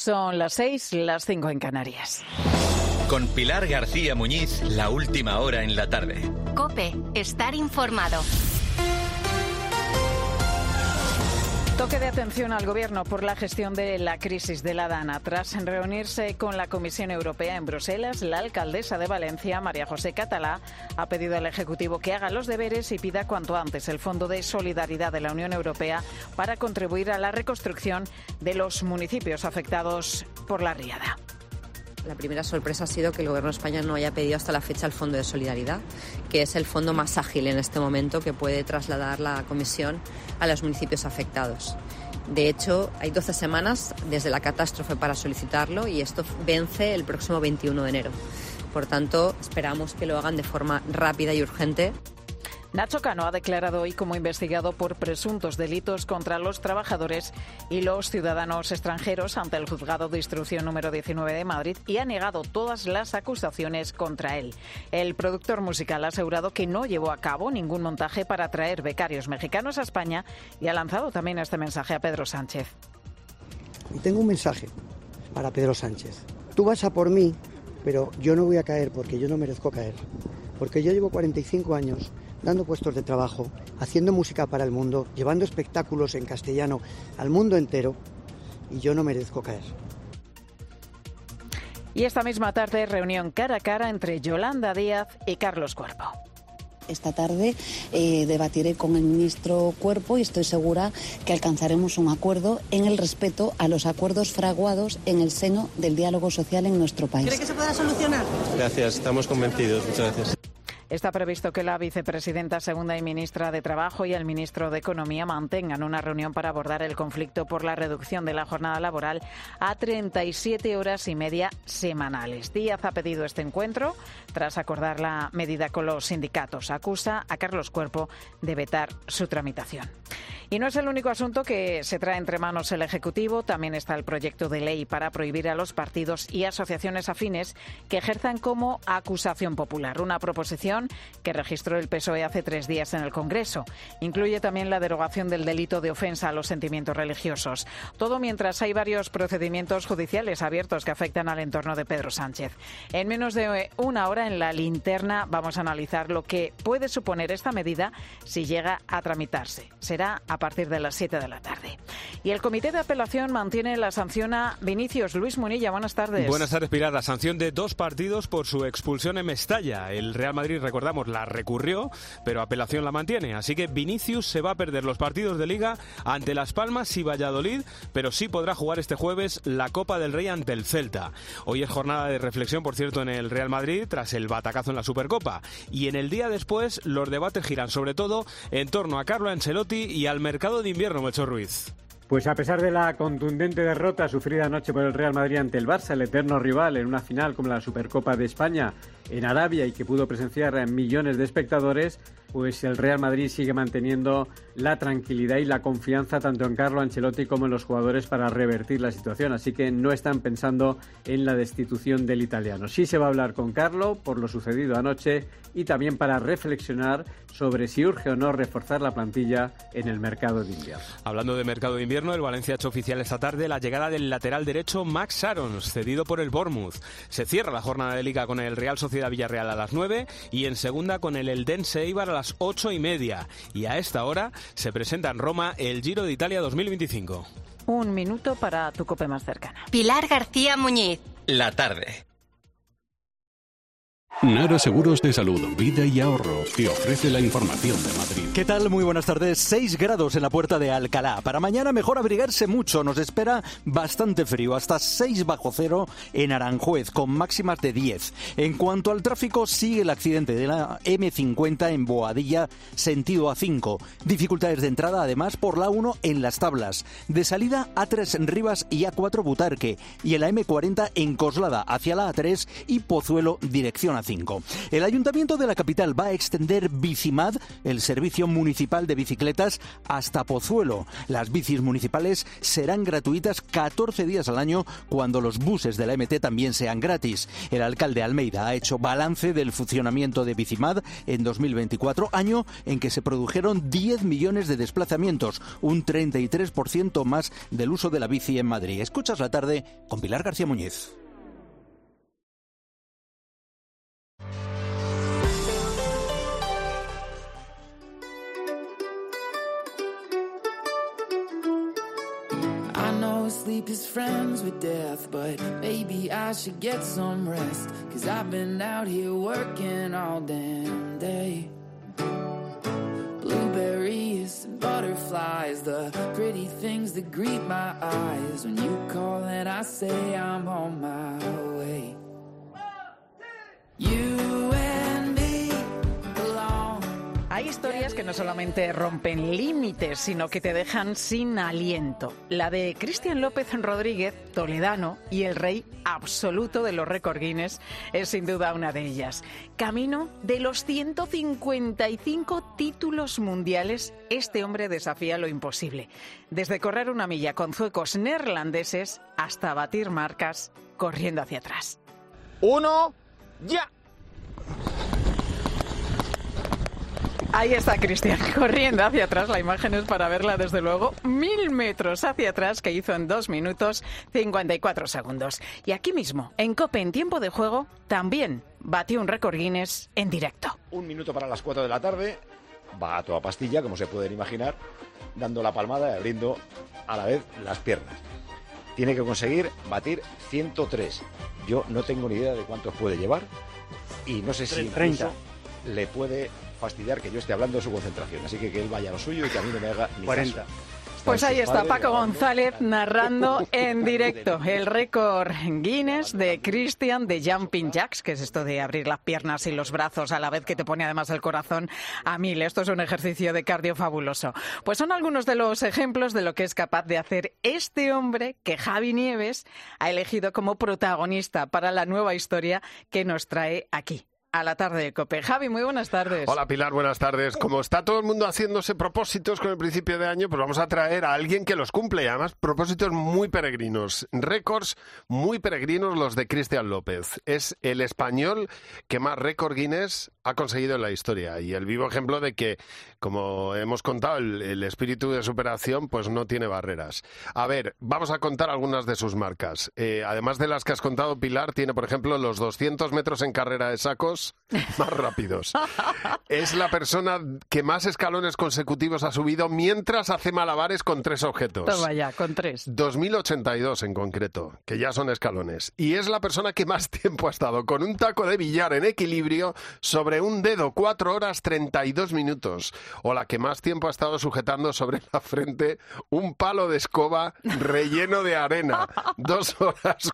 Son las 6, las 5 en Canarias. Con Pilar García Muñiz, la última hora en la tarde. COPE, estar informado. Toque de atención al Gobierno por la gestión de la crisis de la Dana. Tras reunirse con la Comisión Europea en Bruselas, la alcaldesa de Valencia, María José Catalá, ha pedido al Ejecutivo que haga los deberes y pida cuanto antes el Fondo de Solidaridad de la Unión Europea para contribuir a la reconstrucción de los municipios afectados por la riada. La primera sorpresa ha sido que el Gobierno de España no haya pedido hasta la fecha el Fondo de Solidaridad, que es el fondo más ágil en este momento que puede trasladar la Comisión a los municipios afectados. De hecho, hay 12 semanas desde la catástrofe para solicitarlo y esto vence el próximo 21 de enero. Por tanto, esperamos que lo hagan de forma rápida y urgente. Nacho Cano ha declarado hoy como investigado por presuntos delitos contra los trabajadores y los ciudadanos extranjeros ante el Juzgado de Instrucción número 19 de Madrid y ha negado todas las acusaciones contra él. El productor musical ha asegurado que no llevó a cabo ningún montaje para traer becarios mexicanos a España y ha lanzado también este mensaje a Pedro Sánchez. Y tengo un mensaje para Pedro Sánchez. Tú vas a por mí, pero yo no voy a caer porque yo no merezco caer. Porque yo llevo 45 años dando puestos de trabajo, haciendo música para el mundo, llevando espectáculos en castellano al mundo entero, y yo no merezco caer. Y esta misma tarde, reunión cara a cara entre Yolanda Díaz y Carlos Cuerpo. Esta tarde debatiré con el ministro Cuerpo y estoy segura que alcanzaremos un acuerdo en el respeto a los acuerdos fraguados en el seno del diálogo social en nuestro país. ¿Cree que se podrá solucionar? Gracias, estamos convencidos. Muchas gracias. Está previsto que la vicepresidenta segunda y ministra de Trabajo y el ministro de Economía mantengan una reunión para abordar el conflicto por la reducción de la jornada laboral a 37 horas y media semanales. Díaz ha pedido este encuentro tras acordar la medida con los sindicatos. Acusa a Carlos Cuerpo de vetar su tramitación. Y no es el único asunto que se trae entre manos el Ejecutivo. También está el proyecto de ley para prohibir a los partidos y asociaciones afines que ejerzan como acusación popular. Una proposición que registró el PSOE hace 3 días en el Congreso. Incluye también la derogación del delito de ofensa a los sentimientos religiosos. Todo mientras hay varios procedimientos judiciales abiertos que afectan al entorno de Pedro Sánchez. En menos de una hora en la linterna vamos a analizar lo que puede suponer esta medida si llega a tramitarse. Será a partir de las 7 de la tarde. Y el Comité de Apelación mantiene la sanción a Vinicius. Luis Munilla, buenas tardes. Buenas tardes, Pilar. La sanción de 2 partidos por su expulsión en Mestalla. El Real Madrid, recordamos, la recurrió, pero apelación la mantiene. Así que Vinicius se va a perder los partidos de Liga ante Las Palmas y Valladolid, pero sí podrá jugar este jueves la Copa del Rey ante el Celta. Hoy es jornada de reflexión, por cierto, en el Real Madrid, tras el batacazo en la Supercopa. Y en el día después, los debates giran sobre todo en torno a Carlo Ancelotti y al mercado de invierno, Melchor Ruiz. Pues a pesar de la contundente derrota sufrida anoche por el Real Madrid ante el Barça, el eterno rival en una final como la Supercopa de España en Arabia y que pudo presenciar a millones de espectadores, pues el Real Madrid sigue manteniendo la tranquilidad y la confianza tanto en Carlo Ancelotti como en los jugadores para revertir la situación. Así que no están pensando en la destitución del italiano. Sí se va a hablar con Carlo por lo sucedido anoche y también para reflexionar sobre si urge o no reforzar la plantilla en el mercado de invierno. Hablando de mercado de invierno, el Valencia ha hecho oficial esta tarde la llegada del lateral derecho Max Aarons, cedido por el Bournemouth. Se cierra la jornada de Liga con el Real Sociedad Villarreal a las 9 y en segunda con el Eldense Eibar a las 8:30. Y a esta hora se presenta en Roma el Giro de Italia 2025. Un minuto para tu COPE más cercana. Pilar García Muñiz. La tarde. Nara Seguros de Salud, Vida y Ahorro te ofrece la información de Madrid. ¿Qué tal? Muy buenas tardes. 6 grados en la puerta de Alcalá. Para mañana mejor abrigarse mucho. Nos espera bastante frío, hasta 6 bajo cero en Aranjuez, con máximas de 10. En cuanto al tráfico, sigue el accidente de la M50 en Boadilla, sentido A5. Dificultades de entrada, además, por la 1 en Las Tablas. De salida, A3 en Rivas y A4 Butarque. Y en la M40 en Coslada, hacia la A3 y Pozuelo, dirección a 1,5. El Ayuntamiento de la capital va a extender Bicimad, el servicio municipal de bicicletas, hasta Pozuelo. Las bicis municipales serán gratuitas 14 días al año cuando los buses de la MT también sean gratis. El alcalde Almeida ha hecho balance del funcionamiento de Bicimad en 2024, año en que se produjeron 10 millones de desplazamientos, un 33% más del uso de la bici en Madrid. Escuchas la tarde con Pilar García Muñiz. Sleep is friends with death, but maybe I should get some rest, 'cause I've been out here working all damn day. Blueberries and butterflies, the pretty things that greet my eyes when you call and I say I'm on my way. You and me belong. Hay historias que no solamente rompen límites, sino que te dejan sin aliento. La de Cristian López Rodríguez, toledano y el rey absoluto de los récord Guinness, es sin duda una de ellas. Camino de los 155 títulos mundiales, este hombre desafía lo imposible. Desde correr una milla con zuecos neerlandeses hasta batir marcas corriendo hacia atrás. 1, ya. Ahí está Cristian, corriendo hacia atrás. La imagen es para verla, desde luego, 1000 metros hacia atrás, que hizo en 2 minutos 54 segundos. Y aquí mismo, en COPE, en tiempo de juego, también batió un récord Guinness en directo. 1 minuto para las 4 de la tarde, va a toda pastilla, como se pueden imaginar, dando la palmada y abriendo a la vez las piernas. Tiene que conseguir batir 103. Yo no tengo ni idea de cuántos puede llevar y no sé si 30 le puede fastidiar que yo esté hablando de su concentración, así que él vaya a lo suyo y que a mí no me haga ni 40 caso. Pues ahí está Paco González narrando en directo el récord Guinness de Cristian de Jumping Jacks, que es esto de abrir las piernas y los brazos a la vez, que te pone además el corazón a 1000. Esto es un ejercicio de cardio fabuloso. Pues son algunos de los ejemplos de lo que es capaz de hacer este hombre que Javi Nieves ha elegido como protagonista para la nueva historia que nos trae aquí, a la tarde de COPE. Javi, muy buenas tardes. Hola Pilar, buenas tardes. Como está todo el mundo haciéndose propósitos con el principio de año, pues vamos a traer a alguien que los cumple, y además propósitos muy peregrinos, récords muy peregrinos los de Cristian López. Es el español que más récord Guinness ha conseguido en la historia, y el vivo ejemplo de que, como hemos contado, el espíritu de superación pues no tiene barreras. A ver, vamos a contar algunas de sus marcas. Además de las que has contado, Pilar, tiene por ejemplo los 200 metros en carrera de sacos más rápidos. Es la persona que más escalones consecutivos ha subido mientras hace malabares con 3 objetos. Toma ya, con 3. 2082 en concreto, que ya son escalones. Y es la persona que más tiempo ha estado con un taco de billar en equilibrio sobre un dedo, 4 horas 32 minutos. O la que más tiempo ha estado sujetando sobre la frente un palo de escoba relleno de arena, 2 horas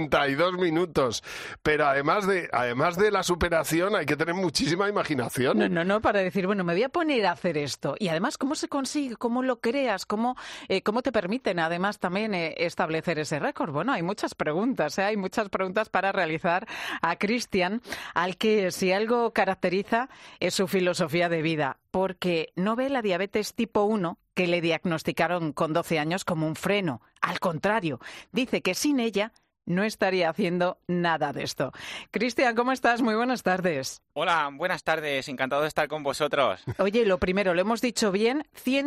42 minutos. Pero además de la superación, hay que tener muchísima imaginación. No, para decir, bueno, me voy a poner a hacer esto. Y además, ¿cómo se consigue? ¿Cómo lo creas? ¿Cómo te permiten además también establecer ese récord? Bueno, hay muchas preguntas, hay muchas preguntas para realizar a Cristian, al que si algo caracteriza es su filosofía de vida, porque no ve la diabetes tipo 1 que le diagnosticaron con 12 años como un freno. Al contrario, dice que sin ella no estaría haciendo nada de esto. Cristian, ¿cómo estás? Muy buenas tardes. Hola, buenas tardes. Encantado de estar con vosotros. Oye, lo primero, ¿lo hemos dicho bien?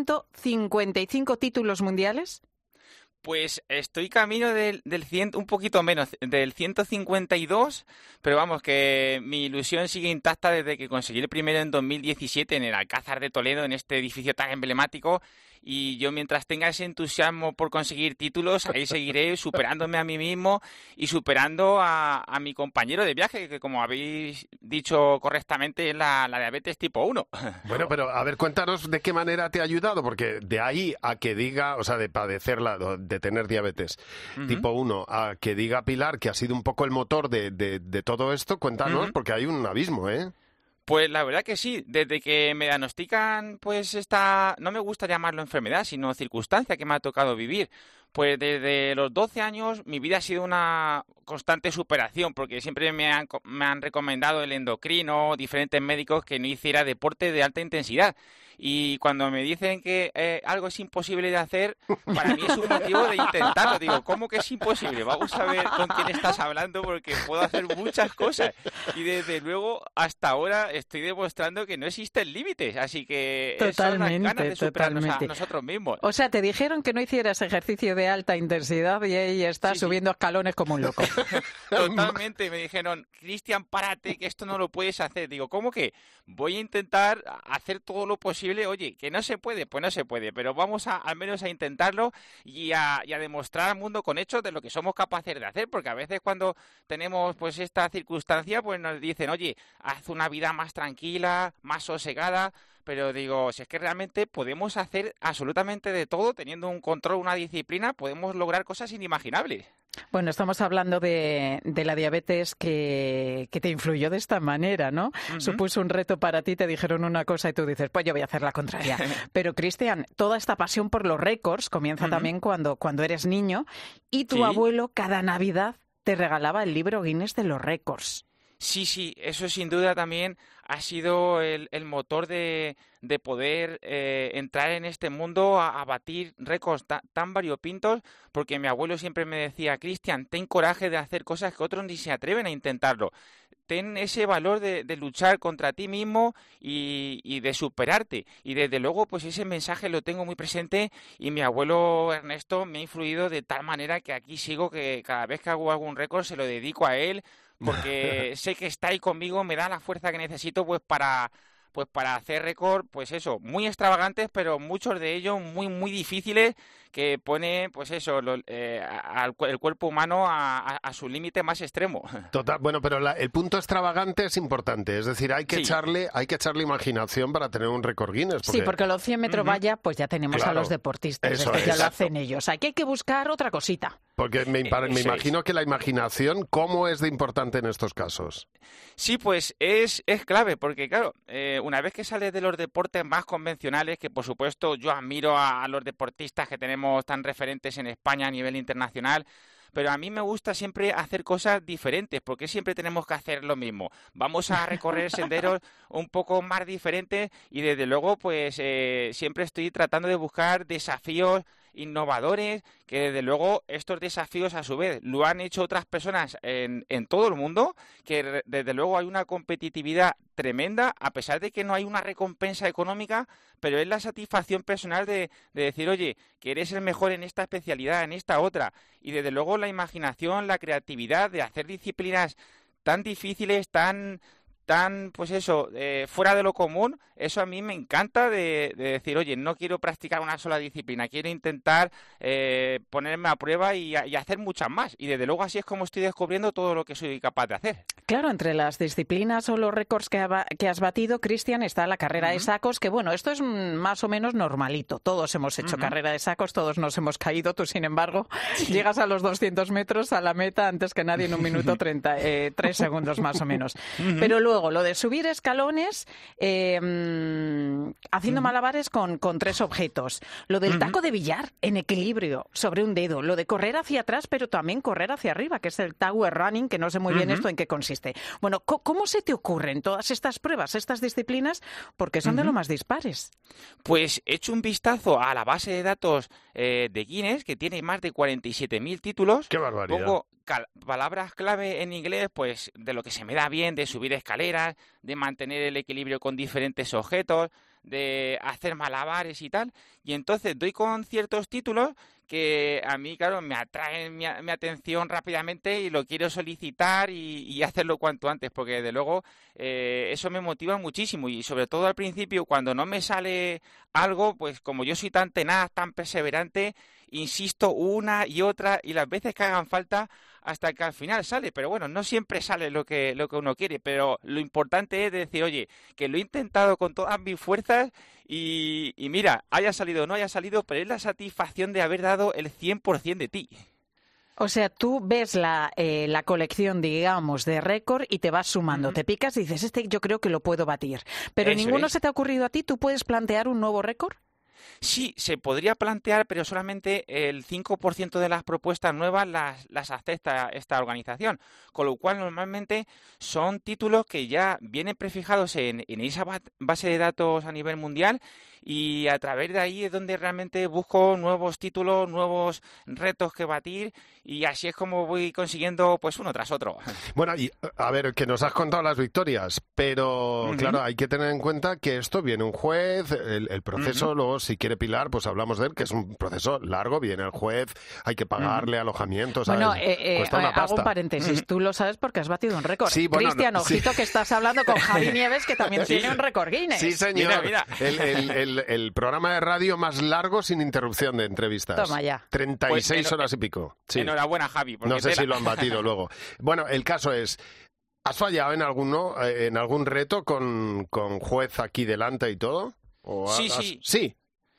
¿155 títulos mundiales? Pues estoy camino del 100, un poquito menos, del 152, pero vamos, que mi ilusión sigue intacta desde que conseguí el primero en 2017 en el Alcázar de Toledo, en este edificio tan emblemático. Y yo, mientras tenga ese entusiasmo por conseguir títulos, ahí seguiré superándome a mí mismo y superando a mi compañero de viaje, que como habéis dicho correctamente es la diabetes tipo 1. Bueno, pero a ver, cuéntanos de qué manera te ha ayudado, porque de ahí a que diga, o sea, de padecerla, de tener diabetes tipo 1, a que diga Pilar que ha sido un poco el motor de todo esto, cuéntanos, porque hay un abismo, ¿eh? Pues la verdad que sí, desde que me diagnostican pues esta, no me gusta llamarlo enfermedad, sino circunstancia que me ha tocado vivir, Pues desde los 12 años mi vida ha sido una constante superación, porque siempre me han recomendado el endocrino, diferentes médicos, que no hiciera deporte de alta intensidad. Y cuando me dicen que algo es imposible de hacer, para mí es un motivo de intentarlo. Digo, ¿cómo que es imposible? Vamos a ver con quién estás hablando, porque puedo hacer muchas cosas. Y desde luego, hasta ahora estoy demostrando que no existen límites. Así que son las ganas de superarnos a nosotros mismos. O sea, te dijeron que no hicieras ejercicio de alta intensidad y ahí estás subiendo escalones como un loco. Totalmente. Me dijeron, Cristian, párate, que esto no lo puedes hacer. Digo, ¿cómo que? Voy a intentar hacer todo lo posible. Oye, que no se puede, pues no se puede, pero vamos al menos a intentarlo y a demostrar al mundo con hechos de lo que somos capaces de hacer, porque a veces cuando tenemos pues esta circunstancia, pues nos dicen, oye, haz una vida más tranquila, más sosegada, pero digo, si es que realmente podemos hacer absolutamente de todo, teniendo un control, una disciplina, podemos lograr cosas inimaginables. Bueno, estamos hablando de la diabetes que te influyó de esta manera, ¿no? Uh-huh. Supuso un reto para ti, te dijeron una cosa y tú dices, pues yo voy a hacer la contraria. Pero, Cristian, toda esta pasión por los récords comienza también cuando eres niño y tu abuelo cada Navidad te regalaba el libro Guinness de los récords. Sí, eso sin duda también ha sido el motor de poder entrar en este mundo a batir récords tan variopintos, porque mi abuelo siempre me decía, Cristian, ten coraje de hacer cosas que otros ni se atreven a intentarlo. Ten ese valor de luchar contra ti mismo y de superarte. Y desde luego, pues ese mensaje lo tengo muy presente y mi abuelo Ernesto me ha influido de tal manera que aquí sigo, que cada vez que hago algún récord se lo dedico a él, porque sé que está ahí conmigo, me da la fuerza que necesito pues para hacer récord, pues eso, muy extravagantes, pero muchos de ellos muy, muy difíciles, que pone, pues eso, el cuerpo humano a su límite más extremo. Total, bueno, pero el punto extravagante es importante, es decir, hay que echarle imaginación para tener un récord Guinness. Sí, porque los 100 metros valla, pues ya tenemos a los deportistas, eso ya lo hacen ellos. Aquí hay que buscar otra cosita. Porque me imagino que la imaginación, ¿cómo es de importante en estos casos? Sí, pues es clave, porque claro, una vez que sales de los deportes más convencionales, que por supuesto yo admiro a los deportistas que tenemos tan referentes en España a nivel internacional, pero a mí me gusta siempre hacer cosas diferentes, porque siempre tenemos que hacer lo mismo. Vamos a recorrer senderos un poco más diferentes y desde luego pues siempre estoy tratando de buscar desafíos innovadores, que desde luego estos desafíos a su vez lo han hecho otras personas en todo el mundo, que desde luego hay una competitividad tremenda, a pesar de que no hay una recompensa económica, pero es la satisfacción personal de decir, oye, que eres el mejor en esta especialidad, en esta otra, y desde luego la imaginación, la creatividad de hacer disciplinas tan difíciles, tan pues eso, fuera de lo común, eso a mí me encanta de decir, oye, no quiero practicar una sola disciplina, quiero intentar ponerme a prueba y hacer muchas más. Y desde luego así es como estoy descubriendo todo lo que soy capaz de hacer. Claro, entre las disciplinas o los récords que has batido, Cristian, está la carrera de sacos, que bueno, esto es más o menos normalito. Todos hemos hecho carrera de sacos, todos nos hemos caído. Tú, sin embargo, llegas a los 200 metros a la meta antes que nadie en 1 minuto 3 segundos más o menos. Pero luego, lo de subir escalones haciendo malabares con 3 objetos. Lo del taco de billar en equilibrio sobre un dedo. Lo de correr hacia atrás, pero también correr hacia arriba, que es el tower running, que no sé muy bien esto en qué consiste. Bueno, ¿cómo se te ocurren todas estas pruebas, estas disciplinas? Porque son de lo más dispares. Pues he hecho un vistazo a la base de datos de Guinness, que tiene más de 47.000 títulos. ¡Qué barbaridad! Pongo palabras clave en inglés, pues de lo que se me da bien, de subir escaleras, de mantener el equilibrio con diferentes objetos, de hacer malabares y tal. Y entonces doy con ciertos títulos que a mí, claro, me atraen mi atención rápidamente y lo quiero solicitar y hacerlo cuanto antes, porque desde luego eso me motiva muchísimo y sobre todo al principio, cuando no me sale algo, pues como yo soy tan tenaz, tan perseverante, insisto una y otra y las veces que hagan falta hasta que al final sale, pero bueno, no siempre sale lo que uno quiere, pero lo importante es decir, oye, que lo he intentado con todas mis fuerzas y mira, haya salido o no haya salido, pero es la satisfacción de haber dado el 100% de ti. O sea, tú ves la colección, digamos, de récord y te vas sumando, te picas y dices, yo creo que lo puedo batir. Pero Eso ninguno es. se te ha ocurrido a ti, ¿tú puedes plantear un nuevo récord? Sí, se podría plantear, pero solamente el 5% de las propuestas nuevas las acepta esta organización, con lo cual normalmente son títulos que ya vienen prefijados en esa base de datos a nivel mundial, y a través de ahí es donde realmente busco nuevos títulos, nuevos retos que batir, y así es como voy consiguiendo pues uno tras otro. Bueno, y a ver, que nos has contado las victorias, pero claro, hay que tener en cuenta que esto viene un juez, el proceso, luego si quiere Pilar, pues hablamos de él, que es un proceso largo, viene el juez, hay que pagarle alojamiento, ¿sabes? Bueno, cuesta una pasta. hago un paréntesis, tú lo sabes porque has batido un récord. Sí, bueno, Cristian, ojito que estás hablando con Javi Nieves, que también tiene un récord Guinness. Sí, señor. Mira. El programa de radio más largo sin interrupción de entrevistas. Toma ya. 36 Pues, horas y pico. Sí. Enhorabuena, Javi. No sé si lo han batido luego. Bueno, el caso es, ¿has fallado en algún reto con juez aquí delante y todo? Sí.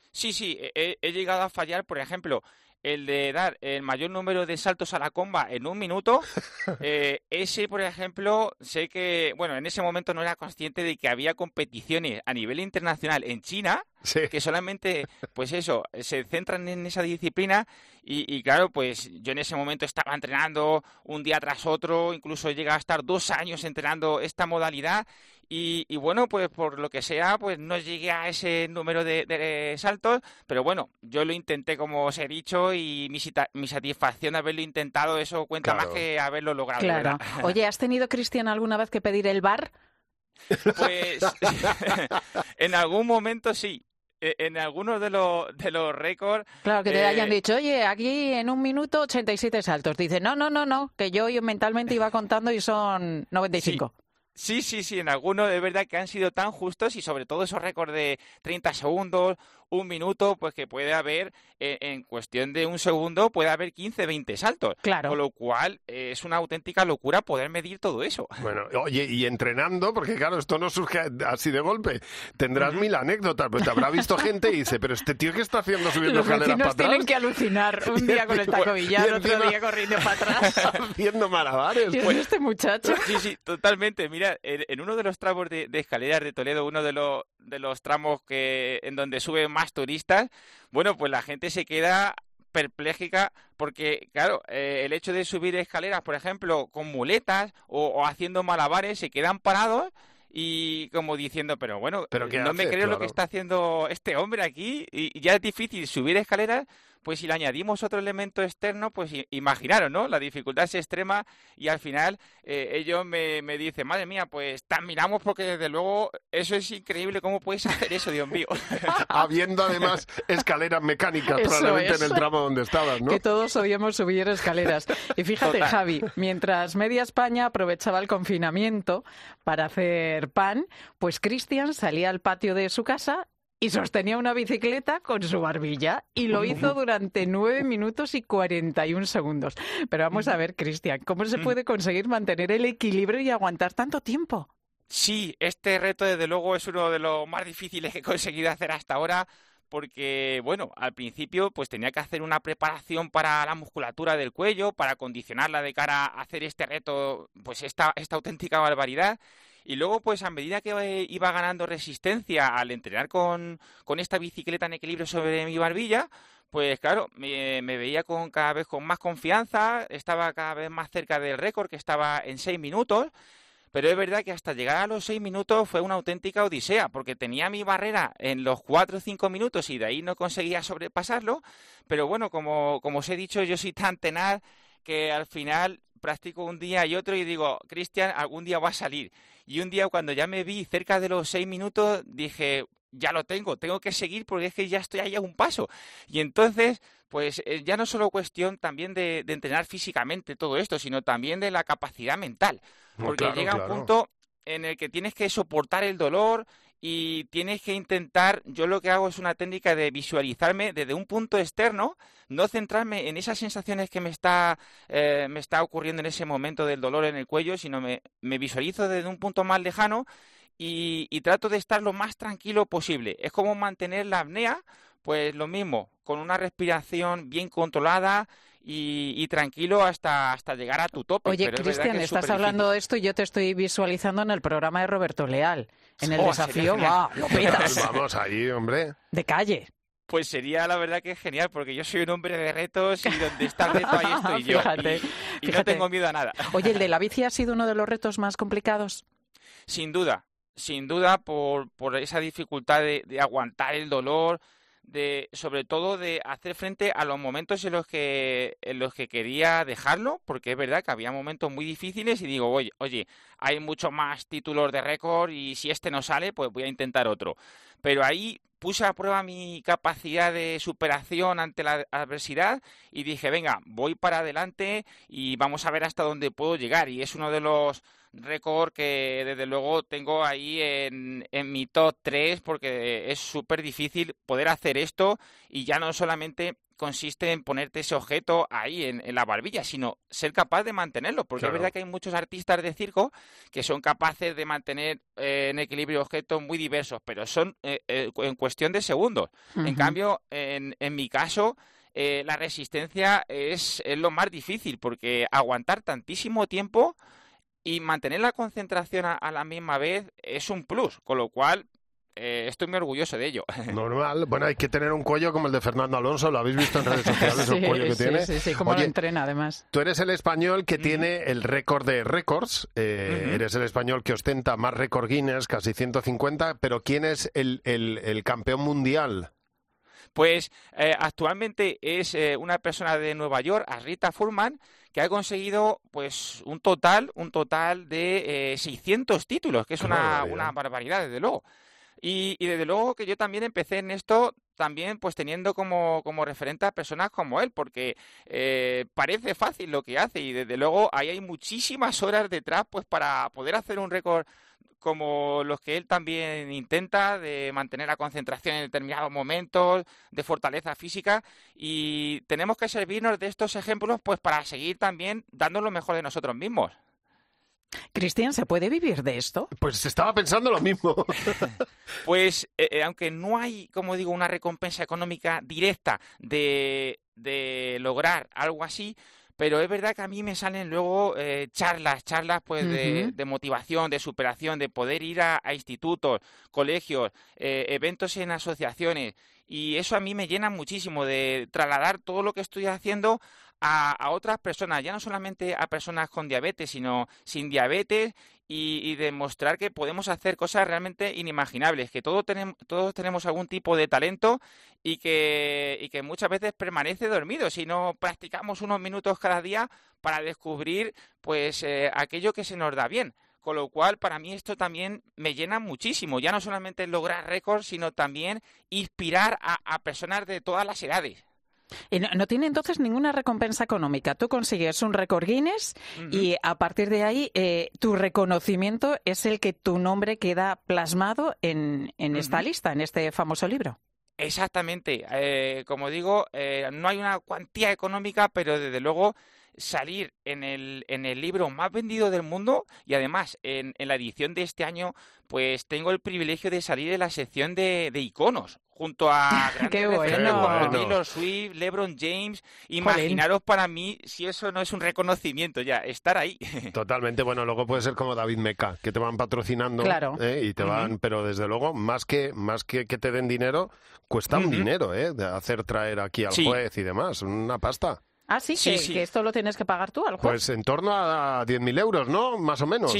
He llegado a fallar, por ejemplo, el de dar el mayor número de saltos a la comba en un minuto. Ese, por ejemplo, sé que, bueno, en ese momento no era consciente de que había competiciones a nivel internacional en China, que solamente, pues eso, se centran en esa disciplina, y claro, pues yo en ese momento estaba entrenando un día tras otro, incluso he llegado a estar 2 años entrenando esta modalidad, y bueno, pues por lo que sea, pues no llegué a ese número de saltos, pero bueno, yo lo intenté, como os he dicho, y mi satisfacción de haberlo intentado, eso cuenta más que haberlo logrado. Claro. Oye, ¿has tenido, Cristian, alguna vez que pedir el VAR? Pues en algún momento sí. En algunos de los récords... Claro, que te hayan dicho, oye, aquí en 1 minuto 87 saltos. Dice, no, que yo mentalmente iba contando y son 95. Sí, en algunos de verdad que han sido tan justos, y sobre todo esos récords de 30 segundos, 1 minuto, pues que puede haber, en cuestión de 1 segundo, puede haber 15, 20 saltos. Claro. Con lo cual es una auténtica locura poder medir todo eso. Bueno, oye, y entrenando, porque claro, esto no surge así de golpe. Tendrás 1000 anécdotas, pues te habrá visto gente y dice, pero este tío, ¿qué está haciendo subiendo escaleras para atrás? Los vecinos tienen que alucinar, un día con el taco billar, otro día corriendo para atrás. Haciendo malabares. ¿Quién es este muchacho? Sí, totalmente. Mira, en uno de los tramos de escaleras de Toledo, uno de los tramos en donde suben más turistas, bueno, pues la gente se queda perpléjica porque, claro, el hecho de subir escaleras, por ejemplo, con muletas o haciendo malabares, se quedan parados y como diciendo, pero bueno, no me creo lo que está haciendo este hombre aquí, y ya es difícil subir escaleras, pues si le añadimos otro elemento externo, pues imaginaros, ¿no? La dificultad es extrema, y al final ellos me dicen, madre mía, pues te admiramos porque desde luego eso es increíble, ¿cómo puedes hacer eso, Dios mío? Habiendo además escaleras mecánicas eso probablemente es. en el tramo donde estabas, ¿no? Que todos odiamos subir escaleras. Y fíjate, Total. Javi, mientras media España aprovechaba el confinamiento para hacer pan, pues Cristian salía al patio de su casa y sostenía una bicicleta con su barbilla, y lo hizo durante 9 minutos y 41 segundos. Pero vamos a ver, Cristian, ¿cómo se puede conseguir mantener el equilibrio y aguantar tanto tiempo? Sí, este reto desde luego es uno de los más difíciles que he conseguido hacer hasta ahora, porque, bueno, al principio pues tenía que hacer una preparación para la musculatura del cuello, para condicionarla de cara a hacer este reto, pues esta auténtica barbaridad. Y luego, pues a medida que iba ganando resistencia al entrenar con esta bicicleta en equilibrio sobre mi barbilla, pues claro, me veía cada vez con más confianza, estaba cada vez más cerca del récord, que estaba en 6 minutos, pero es verdad que hasta llegar a los 6 minutos fue una auténtica odisea, porque tenía mi barrera en los 4 o 5 minutos y de ahí no conseguía sobrepasarlo, pero bueno, como os he dicho, yo soy tan tenaz que al final practico un día y otro y digo, Cristian, algún día va a salir. Y un día cuando ya me vi cerca de los 6 minutos dije, ya lo tengo que seguir porque es que ya estoy ahí a un paso. Y entonces, pues ya no solo cuestión también de entrenar físicamente todo esto, sino también de la capacidad mental. Porque llega un punto en el que tienes que soportar el dolor y tienes que intentar, yo lo que hago es una técnica de visualizarme desde un punto externo, no centrarme en esas sensaciones que me está ocurriendo en ese momento del dolor en el cuello, sino me visualizo desde un punto más lejano y trato de estar lo más tranquilo posible. Es como mantener la apnea, pues lo mismo, con una respiración bien controlada y tranquilo hasta llegar a tu tope. Oye, Cristian, estás hablando de esto y yo te estoy visualizando en el programa de Roberto Leal. En el desafío, lo petas. Vamos ahí, hombre. De calle. Pues sería la verdad que genial, porque yo soy un hombre de retos y donde está el reto ahí estoy yo. Y no tengo miedo a nada. Oye, ¿el de la bici ha sido uno de los retos más complicados? Sin duda por esa dificultad de aguantar el dolor, sobre todo de hacer frente a los momentos en los que quería dejarlo, porque es verdad que había momentos muy difíciles y digo, oye, hay muchos más títulos de récord y si este no sale, pues voy a intentar otro. Pero ahí puse a prueba mi capacidad de superación ante la adversidad y dije, venga, voy para adelante y vamos a ver hasta dónde puedo llegar. Y es uno de los récords que desde luego tengo ahí en mi top 3 porque es súper difícil poder hacer esto y ya no solamente consiste en ponerte ese objeto ahí en la barbilla, sino ser capaz de mantenerlo, porque claro, es verdad que hay muchos artistas de circo que son capaces de mantener en equilibrio objetos muy diversos, pero son en cuestión de segundos. Uh-huh. En cambio, en mi caso, la resistencia es lo más difícil, porque aguantar tantísimo tiempo y mantener la concentración a la misma vez es un plus, con lo cual estoy muy orgulloso de ello. Normal. Bueno, hay que tener un cuello como el de Fernando Alonso, lo habéis visto en redes sociales, el cuello que tiene. Sí, cómo lo entrena además. Tú eres el español que tiene el récord de récords, eres el español que ostenta más récord Guinness, casi 150, pero ¿quién es el campeón mundial? Pues actualmente es una persona de Nueva York, Asrita Furman, que ha conseguido pues un total de 600 títulos, que es una barbaridad, desde luego. Y desde luego que yo también empecé en esto también pues teniendo como referente a personas como él, porque parece fácil lo que hace y desde luego ahí hay muchísimas horas detrás pues para poder hacer un récord como los que él también intenta, de mantener la concentración en determinados momentos, de fortaleza física, y tenemos que servirnos de estos ejemplos pues para seguir también dando lo mejor de nosotros mismos. Cristian, ¿se puede vivir de esto? Pues estaba pensando lo mismo. Pues aunque no hay, como digo, una recompensa económica directa de lograr algo así, pero es verdad que a mí me salen luego charlas pues de motivación, de superación, de poder ir a institutos, colegios, eventos en asociaciones, y eso a mí me llena muchísimo de trasladar todo lo que estoy haciendo a otras personas, ya no solamente a personas con diabetes, sino sin diabetes, y demostrar que podemos hacer cosas realmente inimaginables, que todos tenemos algún tipo de talento y que muchas veces permanece dormido si no practicamos unos minutos cada día para descubrir pues aquello que se nos da bien. Con lo cual, para mí esto también me llena muchísimo, ya no solamente lograr récords, sino también inspirar a personas de todas las edades. Y no tiene entonces ninguna recompensa económica. Tú consigues un récord Guinness y a partir de ahí tu reconocimiento es el que tu nombre queda plasmado en esta lista, en este famoso libro. Exactamente. Como digo, no hay una cuantía económica, pero desde luego salir en el libro más vendido del mundo, y además en la edición de este año pues tengo el privilegio de salir en la sección de iconos junto a ¡Qué bueno! Como Taylor Swift, LeBron James. Imaginaros para mí si eso no es un reconocimiento ya, estar ahí. Totalmente. Bueno, luego puede ser como David Meca, que te van patrocinando, claro, y te van, pero desde luego más que te den dinero, cuesta un dinero, de hacer traer aquí al juez y demás, una pasta. Ah, sí, que esto lo tienes que pagar tú al juez. Pues en torno a 10.000 euros, ¿no? Más o menos.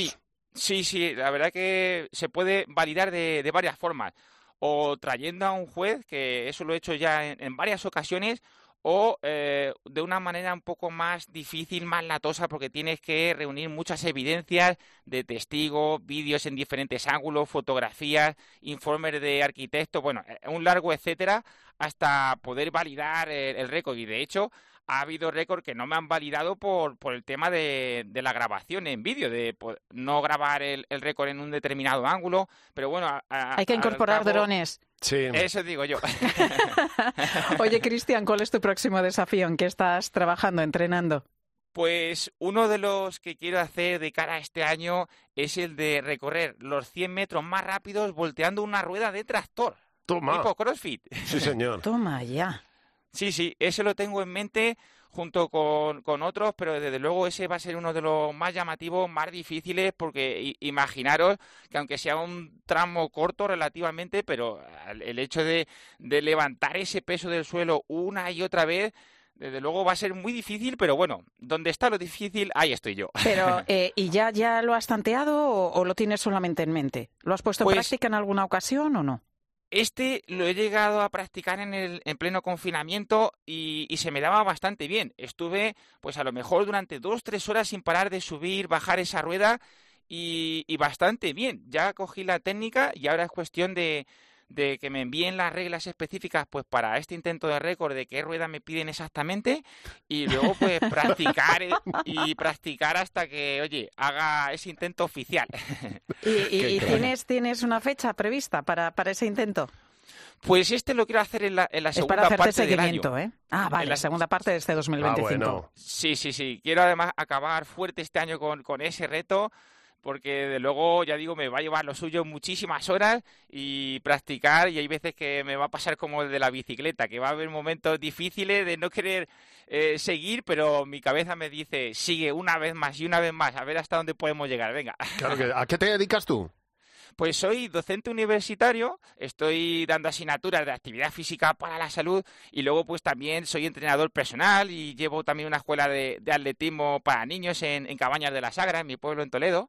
Sí, la verdad que se puede validar de varias formas. O trayendo a un juez, que eso lo he hecho ya en varias ocasiones, o de una manera un poco más difícil, más latosa, porque tienes que reunir muchas evidencias de testigos, vídeos en diferentes ángulos, fotografías, informes de arquitectos, bueno, un largo etcétera, hasta poder validar el récord. Y de hecho ha habido récords que no me han validado por el tema de la grabación en vídeo, de no grabar el récord en un determinado ángulo, pero bueno... Hay que incorporar drones. Sí. Eso digo yo. Oye, Cristian, ¿cuál es tu próximo desafío? ¿En qué estás trabajando, entrenando? Pues uno de los que quiero hacer de cara a este año es el de recorrer los 100 metros más rápidos volteando una rueda de tractor. Toma. Tipo CrossFit. Sí, señor. Toma ya. Sí, ese lo tengo en mente junto con otros, pero desde luego ese va a ser uno de los más llamativos, más difíciles, porque imaginaros que aunque sea un tramo corto relativamente, pero el hecho de levantar ese peso del suelo una y otra vez, desde luego va a ser muy difícil, pero bueno, donde está lo difícil, ahí estoy yo. Pero, ¿y ya lo has tanteado o lo tienes solamente en mente? ¿Lo has puesto en práctica en alguna ocasión o no? Lo he llegado a practicar en pleno confinamiento y se me daba bastante bien. Estuve, pues a lo mejor durante 2-3 horas sin parar de subir, bajar esa rueda y bastante bien. Ya cogí la técnica y ahora es cuestión de que me envíen las reglas específicas pues para este intento de récord, de qué rueda me piden exactamente, y luego pues practicar hasta que, oye, haga ese intento oficial. ¿Y tienes una fecha prevista para ese intento? Pues lo quiero hacer en la segunda parte del año. ¿Eh? Ah, vale, en la segunda parte de este 2025. Bueno. Sí. Quiero además acabar fuerte este año con ese reto, porque de luego, ya digo, me va a llevar lo suyo muchísimas horas y practicar, y hay veces que me va a pasar como el de la bicicleta, que va a haber momentos difíciles de no querer seguir, pero mi cabeza me dice, sigue una vez más y una vez más, a ver hasta dónde podemos llegar, venga. Claro que, ¿a qué te dedicas tú? Pues soy docente universitario, estoy dando asignaturas de actividad física para la salud y luego pues también soy entrenador personal y llevo también una escuela de atletismo para niños en Cabañas de la Sagra, en mi pueblo, en Toledo.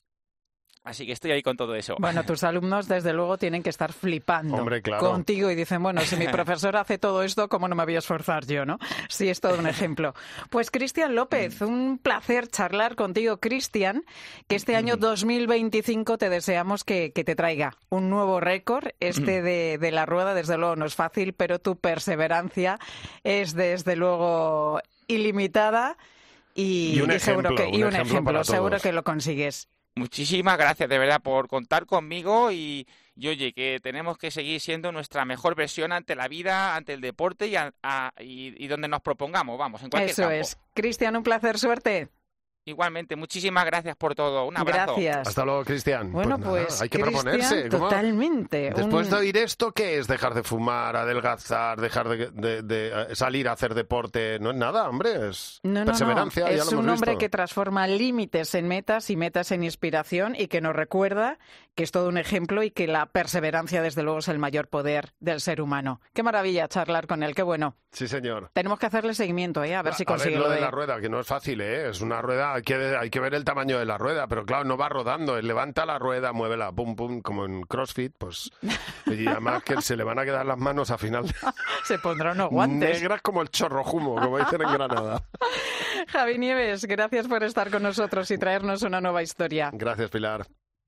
Así que estoy ahí con todo eso. Bueno, tus alumnos desde luego tienen que estar flipando contigo y dicen, bueno, si mi profesor hace todo esto, ¿cómo no me voy a esforzar yo, no? Sí, es todo un ejemplo. Pues Cristian López, un placer charlar contigo, Cristian, que este año 2025 te deseamos que te traiga un nuevo récord. De la rueda, desde luego no es fácil, pero tu perseverancia es desde luego ilimitada y un ejemplo, seguro que lo consigues. Muchísimas gracias, de verdad, por contar conmigo y oye, que tenemos que seguir siendo nuestra mejor versión ante la vida, ante el deporte y donde nos propongamos, vamos, en cualquier campo. Eso es. Cristian, un placer, suerte. Igualmente, muchísimas gracias por todo. Un abrazo. Gracias. Hasta luego, Cristian. Bueno, pues hay que proponerse. Totalmente. Después de oír esto, ¿qué es? Dejar de fumar, adelgazar, dejar de salir a hacer deporte. No es nada, hombre, es perseverancia. No. Ya es lo un hemos hombre visto. que transforma límites en metas y metas en inspiración y que nos recuerda que es todo un ejemplo y que la perseverancia, desde luego, es el mayor poder del ser humano. Qué maravilla charlar con él, qué bueno. Sí, señor. Tenemos que hacerle seguimiento, a ver si consigue lo de la rueda, que no es fácil, es una rueda, hay que ver el tamaño de la rueda, pero claro, no va rodando, levanta la rueda, muévela, pum, pum, como en CrossFit, pues, y además que se le van a quedar las manos al final. Se pondrán unos guantes. Negras como el chorrojumo, como dicen en Granada. Javi Nieves, gracias por estar con nosotros y traernos una nueva historia. Gracias, Pilar.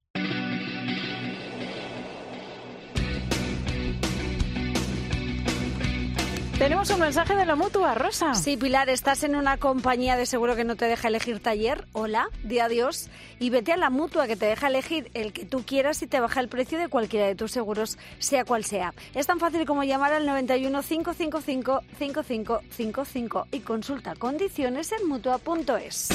Tenemos un mensaje de la Mutua, Rosa. Sí, Pilar, estás en una compañía de seguro que no te deja elegir taller. Hola, di adiós y vete a la Mutua, que te deja elegir el que tú quieras y te baja el precio de cualquiera de tus seguros, sea cual sea. Es tan fácil como llamar al 91 555 5555 y consulta condiciones en Mutua.es.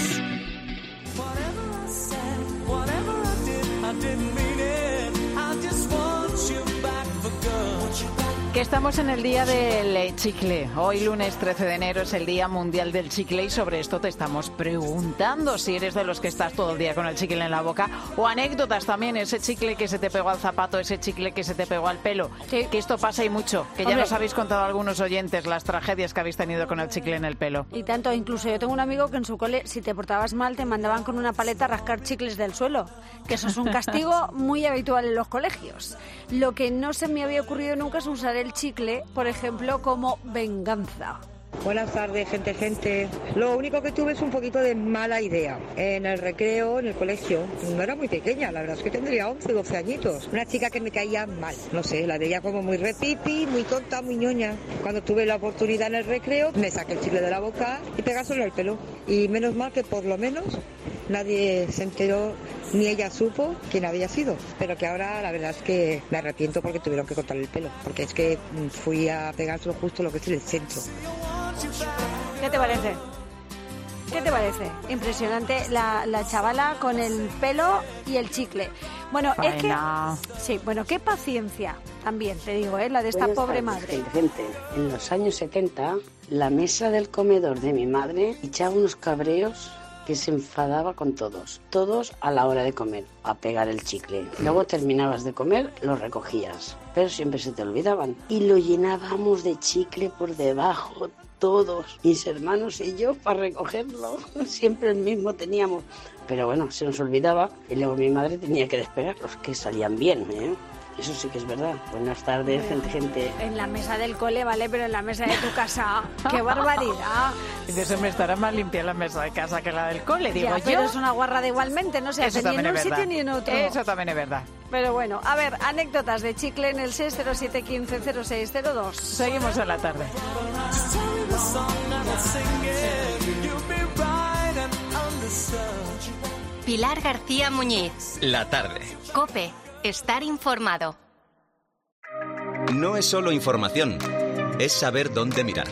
Que estamos en el día del chicle. Hoy, lunes 13 de enero, es el Día Mundial del Chicle y sobre esto te estamos preguntando si eres de los que estás todo el día con el chicle en la boca o anécdotas también, ese chicle que se te pegó al zapato, ese chicle que se te pegó al pelo. Sí. Que esto pasa y mucho, que ya nos habéis contado algunos oyentes las tragedias que habéis tenido con el chicle en el pelo. Y tanto, incluso yo tengo un amigo que en su cole, si te portabas mal, te mandaban con una paleta a rascar chicles del suelo, que eso es un castigo muy habitual en los colegios. Lo que no se me había ocurrido nunca es usar el chicle, por ejemplo, como venganza. Buenas tardes, gente. Lo único que tuve es un poquito de mala idea. En el recreo, en el colegio, no era muy pequeña, la verdad es que tendría 11, 12 añitos. Una chica que me caía mal, no sé, la veía como muy repipi, muy tonta, muy ñoña. Cuando tuve la oportunidad en el recreo, me saqué el chicle de la boca y pegárselo al pelo. Y menos mal que por lo menos nadie se enteró, ni ella supo quién había sido. Pero que ahora la verdad es que me arrepiento porque tuvieron que cortarle el pelo. Porque es que fui a pegárselo justo lo que es en el centro. ¿Qué te parece? ¿Qué te parece? Impresionante la chavala con el pelo y el chicle. Bueno, es que... Sí, bueno, qué paciencia. también, te digo, la de esta Buenas pobre tardes, madre. Gente, en los años 70, la mesa del comedor de mi madre echaba unos cabreos que se enfadaba con todos a la hora de comer, a pegar el chicle. Luego terminabas de comer, lo recogías, pero siempre se te olvidaban. Y lo llenábamos de chicle por debajo, todos, mis hermanos y yo, para recogerlo. Siempre el mismo teníamos. Pero bueno, se nos olvidaba y luego mi madre tenía que despegarlos, que salían bien, ¿eh? Eso sí que es verdad. Buenas tardes, gente. En la mesa del cole, vale, pero en la mesa de tu casa, ¡qué barbaridad! Dice, me estará más limpia la mesa de casa que la del cole, digo ya, yo. pero es una guarrada igualmente, no se hace ni en un sitio ni en otro. Eso también es verdad. Pero bueno, a ver, anécdotas de chicle en el 607 15 0602. Seguimos en la tarde. Pilar García Muñiz. La tarde. COPE. Estar informado. No es solo información, es saber dónde mirar.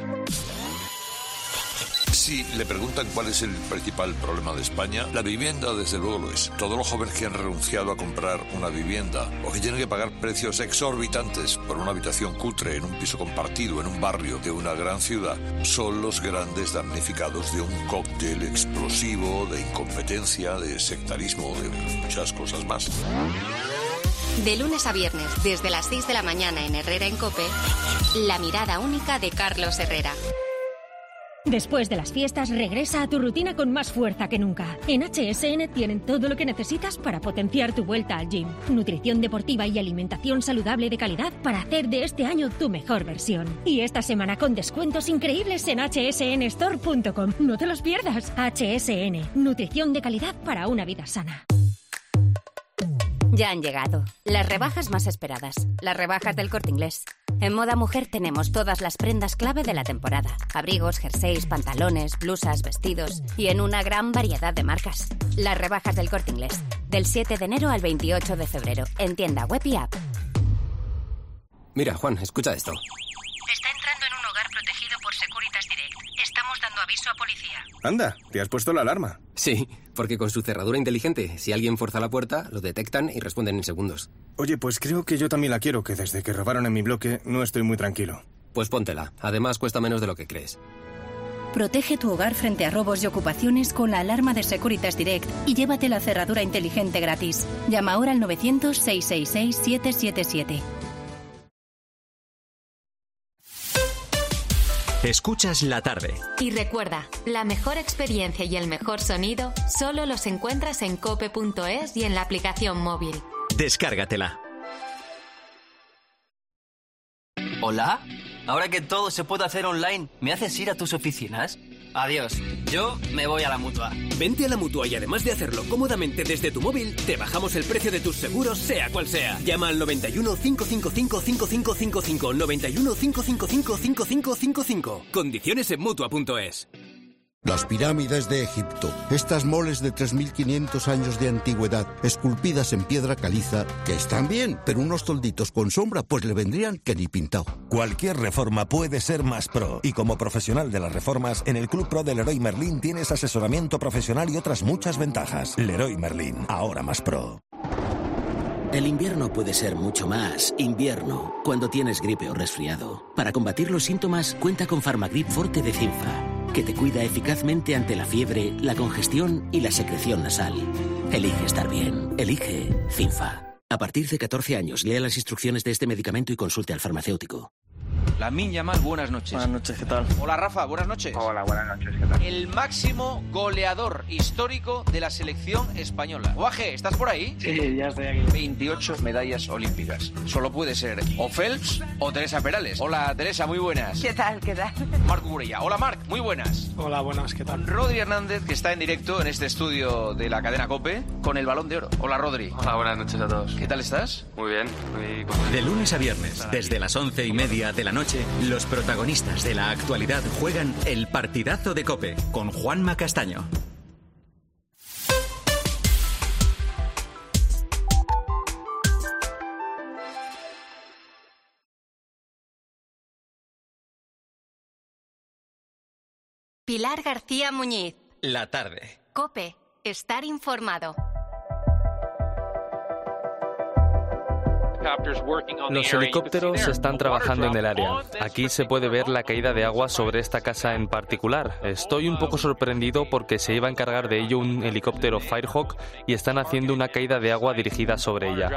Si le preguntan cuál es el principal problema de España, la vivienda desde luego lo es. Todos los jóvenes que han renunciado a comprar una vivienda o que tienen que pagar precios exorbitantes por una habitación cutre en un piso compartido en un barrio de una gran ciudad son los grandes damnificados de un cóctel explosivo de incompetencia, de sectarismo, de muchas cosas más. De lunes a viernes, desde las 6 de la mañana en Herrera en COPE, la mirada única de Carlos Herrera. Después de las fiestas, regresa a tu rutina con más fuerza que nunca. En HSN tienen todo lo que necesitas para potenciar tu vuelta al gym. Nutrición deportiva y alimentación saludable de calidad para hacer de este año tu mejor versión. Y esta semana con descuentos increíbles en hsnstore.com. No te los pierdas. HSN. Nutrición de calidad para una vida sana. Ya han llegado. Las rebajas más esperadas. Las rebajas del Corte Inglés. En Moda Mujer tenemos todas las prendas clave de la temporada. Abrigos, jerseys, pantalones, blusas, vestidos y en una gran variedad de marcas. Las rebajas del Corte Inglés. Del 7 de enero al 28 de febrero. En tienda web y app. Mira, Juan, escucha esto. Está entrando en un hogar protegido por Securitas Direct. Estamos dando aviso a policía. Anda, ¿te has puesto la alarma? Sí, porque con su cerradura inteligente, si alguien fuerza la puerta, lo detectan y responden en segundos. Oye, pues creo que yo también la quiero, que desde que robaron en mi bloque no estoy muy tranquilo. Pues póntela. Además, cuesta menos de lo que crees. Protege tu hogar frente a robos y ocupaciones con la alarma de Securitas Direct y llévate la cerradura inteligente gratis. Llama ahora al 900-666-777. Escuchas la tarde. Y recuerda, la mejor experiencia y el mejor sonido solo los encuentras en cope.es y en la aplicación móvil. Descárgatela. ¿Hola? Ahora que todo se puede hacer online, ¿me haces ir a tus oficinas? Adiós. Yo me voy a la Mutua. Vente a la Mutua y además de hacerlo cómodamente desde tu móvil, te bajamos el precio de tus seguros, sea cual sea. Llama al 91 555 5555. 91 555 5555. Condiciones en Mutua.es. Las pirámides de Egipto, estas moles de 3.500 años de antigüedad, esculpidas en piedra caliza, que están bien, pero unos tolditos con sombra pues le vendrían que ni pintado. Cualquier reforma puede ser más pro, y como profesional de las reformas, en el Club Pro de Leroy Merlin tienes asesoramiento profesional y otras muchas ventajas. Leroy Merlin, ahora más pro. El invierno puede ser mucho más invierno cuando tienes gripe o resfriado. Para combatir los síntomas, cuenta con Farmagrip Forte de Cinfa, que te cuida eficazmente ante la fiebre, la congestión y la secreción nasal. Elige estar bien. Elige Cinfa. A partir de 14 años, lea las instrucciones de este medicamento y consulte al farmacéutico. Lamine Yamal, buenas noches. Buenas noches, ¿qué tal? Hola, Rafa, buenas noches. Hola, buenas noches, ¿qué tal? El máximo goleador histórico de la selección española. Guaje, ¿estás por ahí? Sí, ya estoy aquí. 28 medallas olímpicas. Solo puede ser o Phelps o Teresa Perales. Hola, Teresa, muy buenas. ¿Qué tal, qué tal? Marc Gurella. Hola, Marc, muy buenas. Hola, buenas, ¿qué tal? Rodri Hernández, que está en directo en este estudio de la cadena COPE con el Balón de Oro. Hola, Rodri. Hola, buenas noches a todos. ¿Qué tal estás? Muy bien. De lunes a viernes, desde las 11:30 de la noche, los protagonistas de la actualidad juegan el partidazo de COPE con Juanma Castaño. Pilar García Muñiz. La tarde. COPE. Estar informado. Los helicópteros están trabajando en el área. Aquí se puede ver la caída de agua sobre esta casa en particular. Estoy un poco sorprendido porque se iba a encargar de ello un helicóptero Firehawk y están haciendo una caída de agua dirigida sobre ella.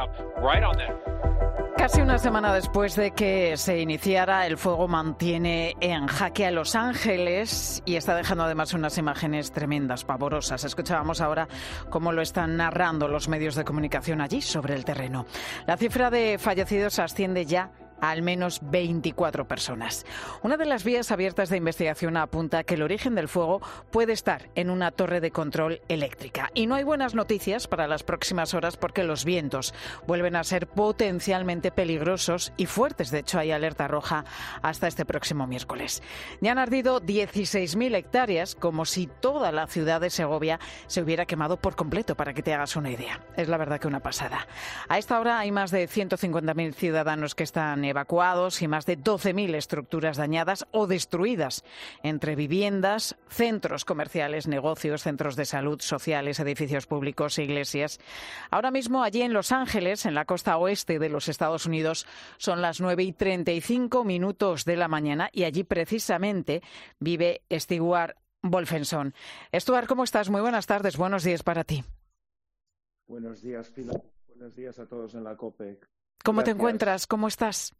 Casi una semana después de que se iniciara, el fuego mantiene en jaque a Los Ángeles y está dejando además unas imágenes tremendas, pavorosas. Escuchábamos ahora cómo lo están narrando los medios de comunicación allí sobre el terreno. La cifra de fallecidos asciende ya a al menos 24 personas. Una de las vías abiertas de investigación apunta que el origen del fuego puede estar en una torre de control eléctrica. Y no hay buenas noticias para las próximas horas porque los vientos vuelven a ser potencialmente peligrosos y fuertes. De hecho, hay alerta roja hasta este próximo miércoles. Ya han ardido 16.000 hectáreas, como si toda la ciudad de Segovia se hubiera quemado por completo, para que te hagas una idea. Es la verdad que una pasada. A esta hora hay más de 150.000 ciudadanos que están evacuados y más de 12.000 estructuras dañadas o destruidas, entre viviendas, centros comerciales, negocios, centros de salud, sociales, edificios públicos e iglesias. Ahora mismo allí en Los Ángeles, en la costa oeste de los Estados Unidos, son las 9:35 de la mañana y allí precisamente vive Stuart Wolfenson. Stuart, ¿cómo estás? Muy buenas tardes, buenos días para ti. Buenos días, Pilar. Buenos días a todos en la COPE. ¿Cómo te encuentras? ¿Cómo estás?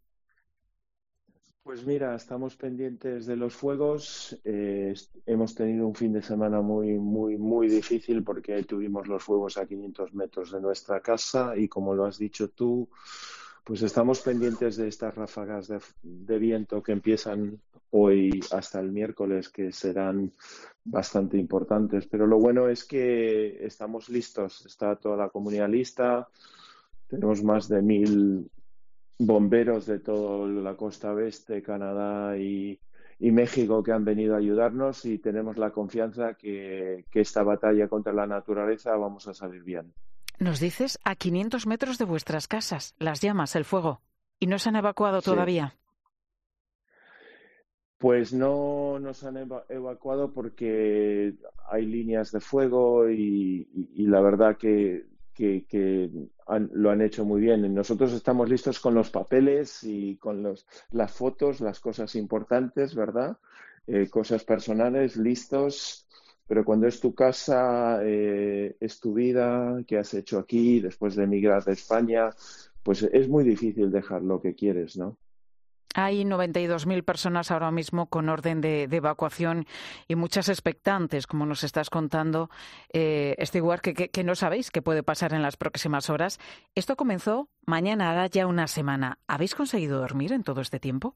Pues mira, estamos pendientes de los fuegos. Hemos tenido un fin de semana muy difícil porque tuvimos los fuegos a 500 metros de nuestra casa y, como lo has dicho tú, pues estamos pendientes de estas ráfagas de viento que empiezan hoy hasta el miércoles, que serán bastante importantes. Pero lo bueno es que estamos listos, está toda la comunidad lista. Tenemos más de 1.000 bomberos de toda la costa oeste, Canadá y México, que han venido a ayudarnos, y tenemos la confianza que esta batalla contra la naturaleza vamos a salir bien. Nos dices a 500 metros de vuestras casas, las llamas, el fuego, y no se han evacuado todavía. Pues no nos han evacuado porque hay líneas de fuego y la verdad que lo han hecho muy bien. Nosotros estamos listos con los papeles y con las fotos, las cosas importantes, ¿verdad? Cosas personales, listos. Pero cuando es tu casa, es tu vida, que has hecho aquí después de emigrar de España, pues es muy difícil dejar lo que quieres, ¿no? Hay 92.000 personas ahora mismo con orden de evacuación y muchas expectantes, como nos estás contando, Stuart, que no sabéis qué puede pasar en las próximas horas. Esto comenzó mañana, hará ya una semana. ¿Habéis conseguido dormir en todo este tiempo?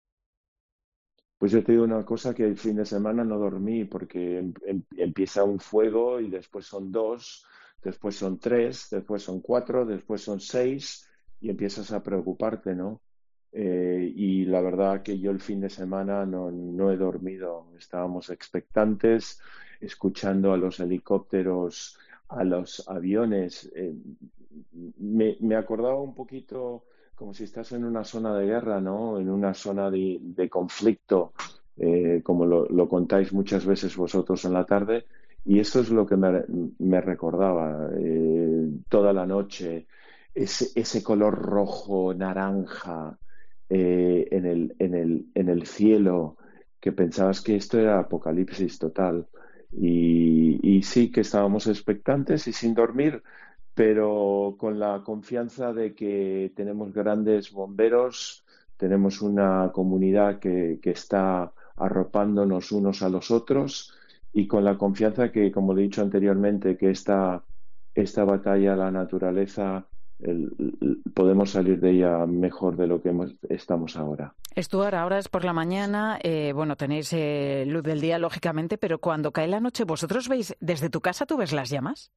Pues yo te digo una cosa, que el fin de semana no dormí porque empieza un fuego y después son 2, después son 3, después son 4, después son 6 y empiezas a preocuparte, ¿no? Y la verdad que yo el fin de semana no he dormido. Estábamos expectantes, escuchando a los helicópteros, a los aviones. Me acordaba un poquito como si estás en una zona de guerra, ¿no? En una zona de conflicto, como lo contáis muchas veces vosotros en la tarde. Y eso es lo que me recordaba toda la noche. Ese color rojo, naranja, en el cielo, que pensabas que esto era apocalipsis total. Y sí que estábamos expectantes y sin dormir, pero con la confianza de que tenemos grandes bomberos, tenemos una comunidad que está arropándonos unos a los otros, y con la confianza que, como he dicho anteriormente, que esta batalla a la naturaleza podemos salir de ella mejor de lo que estamos ahora. Stuart, ahora es por la mañana, tenéis luz del día, lógicamente, pero cuando cae la noche, ¿vosotros veis, desde tu casa tú ves las llamas?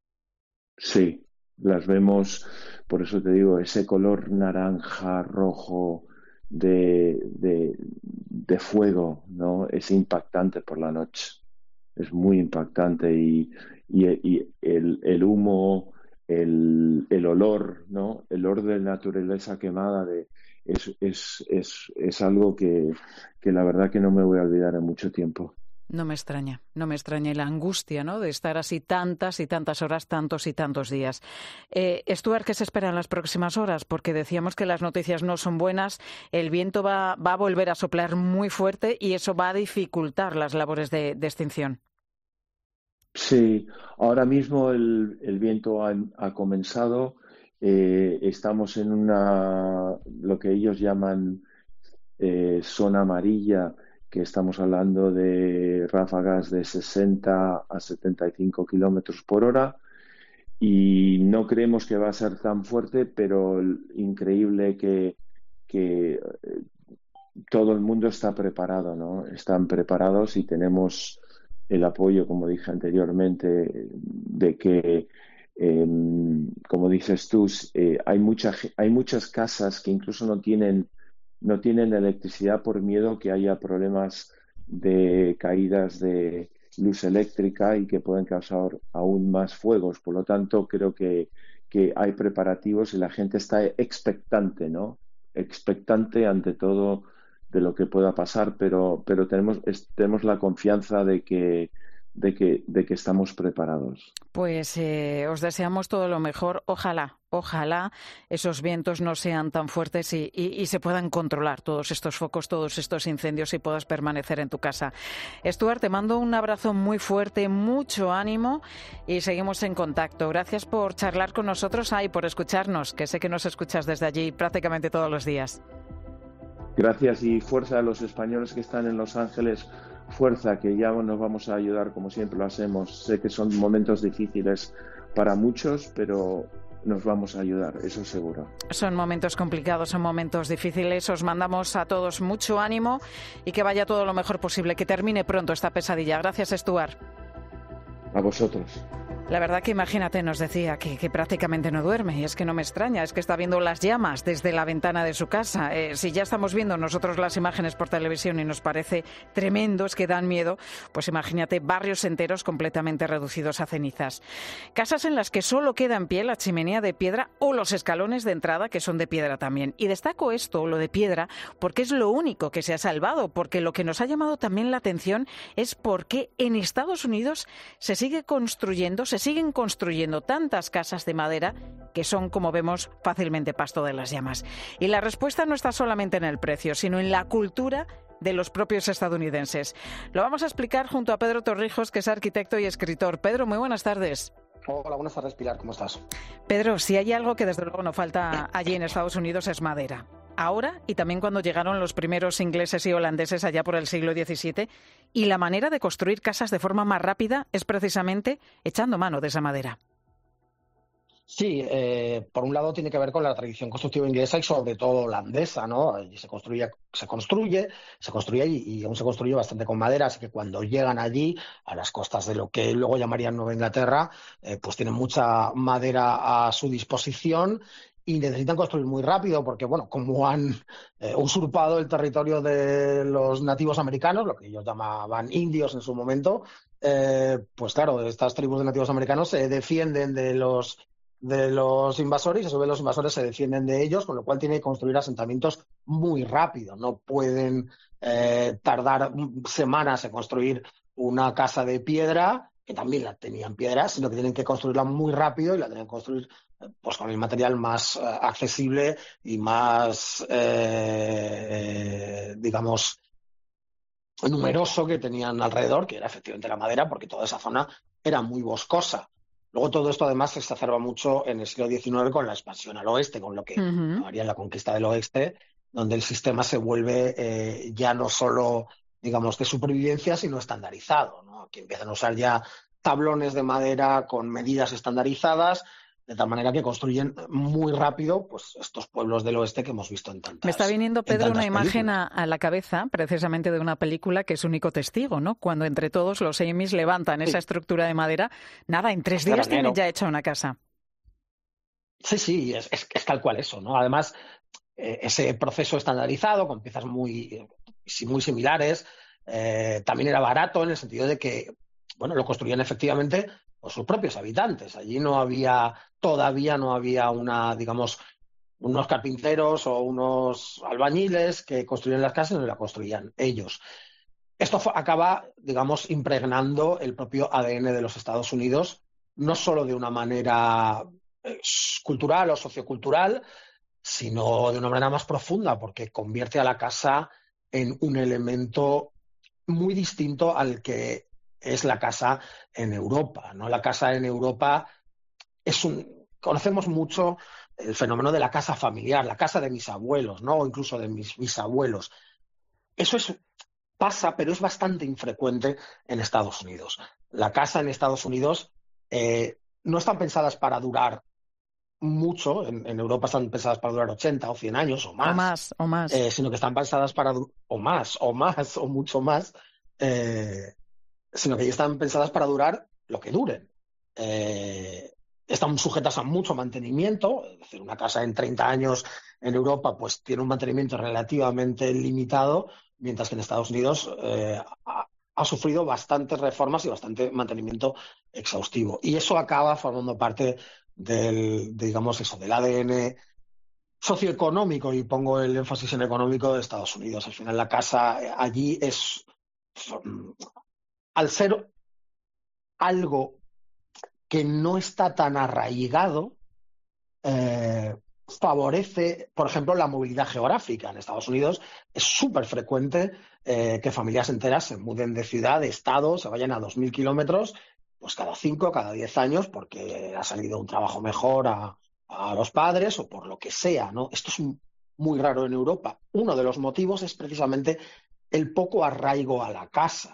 Sí, las vemos, por eso te digo, ese color naranja, rojo de fuego, ¿no? Es impactante por la noche, es muy impactante, y el humo, el olor, ¿no? El olor de naturaleza quemada es algo que la verdad que no me voy a olvidar en mucho tiempo. No me extraña. Y la angustia, ¿no?, de estar así tantas y tantas horas, tantos y tantos días. Stuart, ¿qué se espera en las próximas horas? Porque decíamos que las noticias no son buenas, el viento va a volver a soplar muy fuerte y eso va a dificultar las labores de extinción. Sí, ahora mismo el viento ha comenzado. Estamos en lo que ellos llaman zona amarilla, que estamos hablando de ráfagas de 60 a 75 kilómetros por hora, y no creemos que va a ser tan fuerte, pero increíble que todo el mundo está preparado, ¿no? Están preparados y tenemos el apoyo, como dije anteriormente, de que, como dices tú, hay muchas casas que incluso no tienen electricidad por miedo que haya problemas de caídas de luz eléctrica y que pueden causar aún más fuegos. Por lo tanto, creo que hay preparativos y la gente está expectante, ¿no? Expectante ante todo de lo que pueda pasar, pero tenemos la confianza de que estamos preparados. Pues os deseamos todo lo mejor. Ojalá esos vientos no sean tan fuertes y se puedan controlar todos estos focos, todos estos incendios y puedas permanecer en tu casa. Stuart, te mando un abrazo muy fuerte, mucho ánimo y seguimos en contacto. Gracias por charlar con nosotros y por escucharnos, que sé que nos escuchas desde allí prácticamente todos los días. Gracias y fuerza a los españoles que están en Los Ángeles. Fuerza, que ya nos vamos a ayudar como siempre lo hacemos. Sé que son momentos difíciles para muchos, pero nos vamos a ayudar, eso seguro. Son momentos complicados, son momentos difíciles. Os mandamos a todos mucho ánimo y que vaya todo lo mejor posible, que termine pronto esta pesadilla. Gracias, Stuart. A vosotros. La verdad que imagínate, nos decía que prácticamente no duerme, y es que no me extraña, es que está viendo las llamas desde la ventana de su casa. Si ya estamos viendo nosotros las imágenes por televisión y nos parece tremendo, es que dan miedo, pues imagínate barrios enteros completamente reducidos a cenizas. Casas en las que solo queda en pie la chimenea de piedra o los escalones de entrada, que son de piedra también. Y destaco esto, lo de piedra, porque es lo único que se ha salvado, porque lo que nos ha llamado también la atención es por qué en Estados Unidos se siguen construyendo tantas casas de madera que son, como vemos, fácilmente pasto de las llamas. Y la respuesta no está solamente en el precio, sino en la cultura de los propios estadounidenses. Lo vamos a explicar junto a Pedro Torrijos, que es arquitecto y escritor. Pedro, muy buenas tardes. Hola, buenas tardes, Pilar, ¿cómo estás? Pedro, si hay algo que desde luego no falta allí en Estados Unidos es madera. Ahora y también cuando llegaron los primeros ingleses y holandeses allá por el siglo XVII, y la manera de construir casas de forma más rápida es precisamente echando mano de esa madera. Sí, por un lado tiene que ver con la tradición constructiva inglesa y sobre todo holandesa, ¿no? Allí se construye y aún se construye bastante con madera, así que cuando llegan allí, a las costas de lo que luego llamarían Nueva Inglaterra, pues tienen mucha madera a su disposición y necesitan construir muy rápido porque, bueno, como han usurpado el territorio de los nativos americanos, lo que ellos llamaban indios en su momento, pues claro, estas tribus de nativos americanos se defienden de los invasores y a su vez los invasores se defienden de ellos, con lo cual tienen que construir asentamientos muy rápido. No pueden tardar semanas en construir una casa de piedra, que también la tenían piedra, sino que tienen que construirla muy rápido y la tienen que construir pues con el material más accesible y más, digamos, numeroso que tenían alrededor, que era efectivamente la madera, porque toda esa zona era muy boscosa. Luego todo esto además se exacerba mucho en el siglo XIX con la expansión al oeste, con lo que llamarían la conquista del oeste, donde el sistema se vuelve ya no solo, digamos, de supervivencia, sino estandarizado, ¿no? Aquí empiezan a usar ya tablones de madera con medidas estandarizadas, de tal manera que construyen muy rápido pues estos pueblos del oeste que hemos visto en tantas. Me está viniendo, Pedro, una imagen películas. a la cabeza, precisamente de una película que es único testigo, ¿no? Cuando entre todos los Amy's levantan esa estructura de madera, nada, en 3 días tienen ya hecha una casa. Sí, es tal cual eso, ¿no? Además, ese proceso estandarizado, con piezas muy similares, también era barato en el sentido de que, bueno, lo construían efectivamente por sus propios habitantes. Allí todavía no había unos carpinteros o unos albañiles que construían las casas, no las construían ellos. Esto acaba, digamos, impregnando el propio ADN de los Estados Unidos, no solo de una manera cultural o sociocultural, sino de una manera más profunda, porque convierte a la casa en un elemento muy distinto al que es la casa en Europa, ¿no? La casa en Europa conocemos mucho el fenómeno de la casa familiar, la casa de mis abuelos, ¿no? O incluso de mis bisabuelos. Eso pasa, pero es bastante infrecuente en Estados Unidos. La casa en Estados Unidos no están pensadas para durar mucho, en Europa están pensadas para durar 80 o 100 años o más. O más. Sino que están pensadas para o mucho más, sino que están pensadas para durar lo que duren. Están sujetas a mucho mantenimiento, es decir, una casa en 30 años en Europa pues tiene un mantenimiento relativamente limitado, mientras que en Estados Unidos ha sufrido bastantes reformas y bastante mantenimiento exhaustivo. Y eso acaba formando parte del ADN socioeconómico, y pongo el énfasis en económico, de Estados Unidos. Al final la casa allí es, al ser algo que no está tan arraigado, favorece, por ejemplo, la movilidad geográfica. En Estados Unidos es súper frecuente que familias enteras se muden de ciudad, de estado, se vayan a 2.000 kilómetros, pues cada 5, cada 10 años, porque ha salido un trabajo mejor a los padres o por lo que sea, ¿no? Esto es muy raro en Europa. Uno de los motivos es precisamente el poco arraigo a la casa.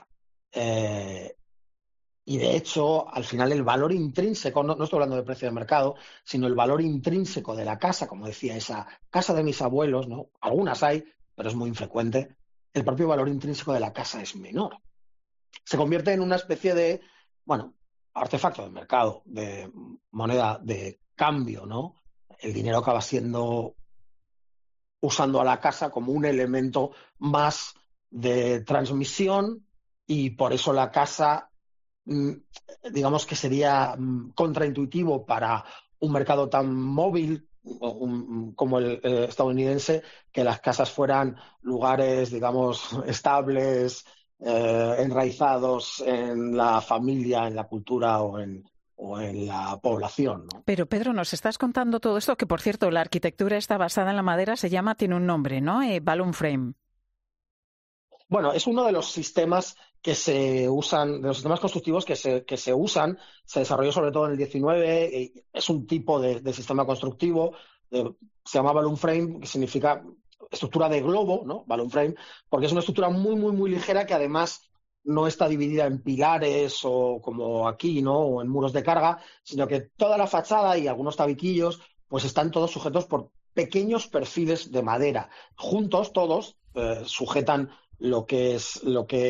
Y de hecho, al final el valor intrínseco, no estoy hablando de precio de mercado, sino el valor intrínseco de la casa, como decía, esa casa de mis abuelos, ¿no? Algunas hay, pero es muy infrecuente. El propio valor intrínseco de la casa es menor. Se convierte en una especie de, artefacto de mercado, de moneda de cambio, ¿no? El dinero acaba usando a la casa como un elemento más de transmisión, y por eso la casa, digamos que sería contraintuitivo para un mercado tan móvil como el estadounidense, que las casas fueran lugares, digamos, estables, enraizados en la familia, en la cultura o en la población, ¿no? Pero Pedro, nos estás contando todo esto, que por cierto la arquitectura está basada en la madera, tiene un nombre, ¿no? Balloon frame. Bueno, es uno de los sistemas que se usan, de los sistemas constructivos que se usan, se desarrolló sobre todo en el 19, es un tipo de sistema constructivo, se llama balloon frame, que significa estructura de globo, ¿no? Balloon frame, porque es una estructura muy, muy, muy ligera, que además no está dividida en pilares o como aquí, ¿no? O en muros de carga, sino que toda la fachada y algunos tabiquillos pues están todos sujetos por pequeños perfiles de madera. Juntos, todos, sujetan lo que es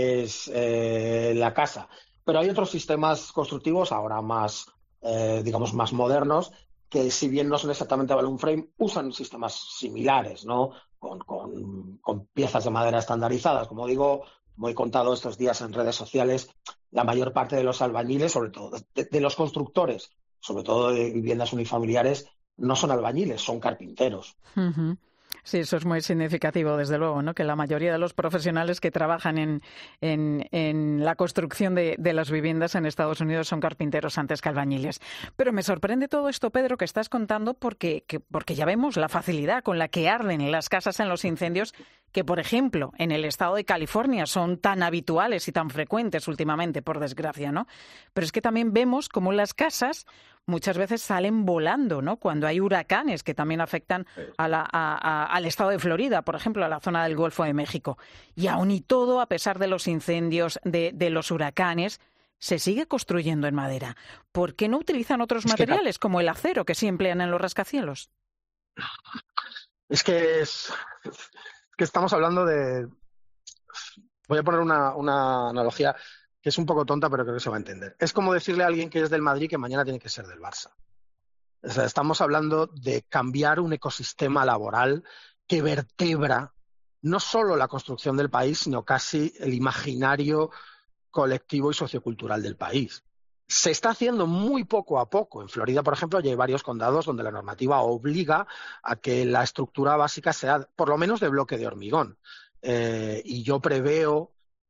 la casa. Pero hay otros sistemas constructivos ahora más, más modernos, que si bien no son exactamente balloon frame, usan sistemas similares, ¿no? Con piezas de madera estandarizadas. Como digo, como he contado estos días en redes sociales, la mayor parte de los albañiles, sobre todo de los constructores, sobre todo de viviendas unifamiliares, no son albañiles, son carpinteros. Uh-huh. Sí, eso es muy significativo, desde luego, ¿no? Que la mayoría de los profesionales que trabajan en la construcción de las viviendas en Estados Unidos son carpinteros antes que albañiles. Pero me sorprende todo esto, Pedro, que estás contando, porque ya vemos la facilidad con la que arden las casas en los incendios, que, por ejemplo, en el estado de California son tan habituales y tan frecuentes últimamente, por desgracia, ¿no? Pero es que también vemos cómo las casas muchas veces salen volando, ¿no? Cuando hay huracanes que también afectan al estado de Florida, por ejemplo, a la zona del Golfo de México. Y aún y todo, a pesar de los incendios, de los huracanes, se sigue construyendo en madera. ¿Por qué no utilizan otros materiales como el acero que sí emplean en los rascacielos? Es que estamos hablando de... Voy a poner una analogía que es un poco tonta, pero creo que se va a entender. Es como decirle a alguien que es del Madrid que mañana tiene que ser del Barça. O sea, estamos hablando de cambiar un ecosistema laboral que vertebra no solo la construcción del país, sino casi el imaginario colectivo y sociocultural del país. Se está haciendo muy poco a poco. En Florida, por ejemplo, ya hay varios condados donde la normativa obliga a que la estructura básica sea por lo menos de bloque de hormigón. Y yo preveo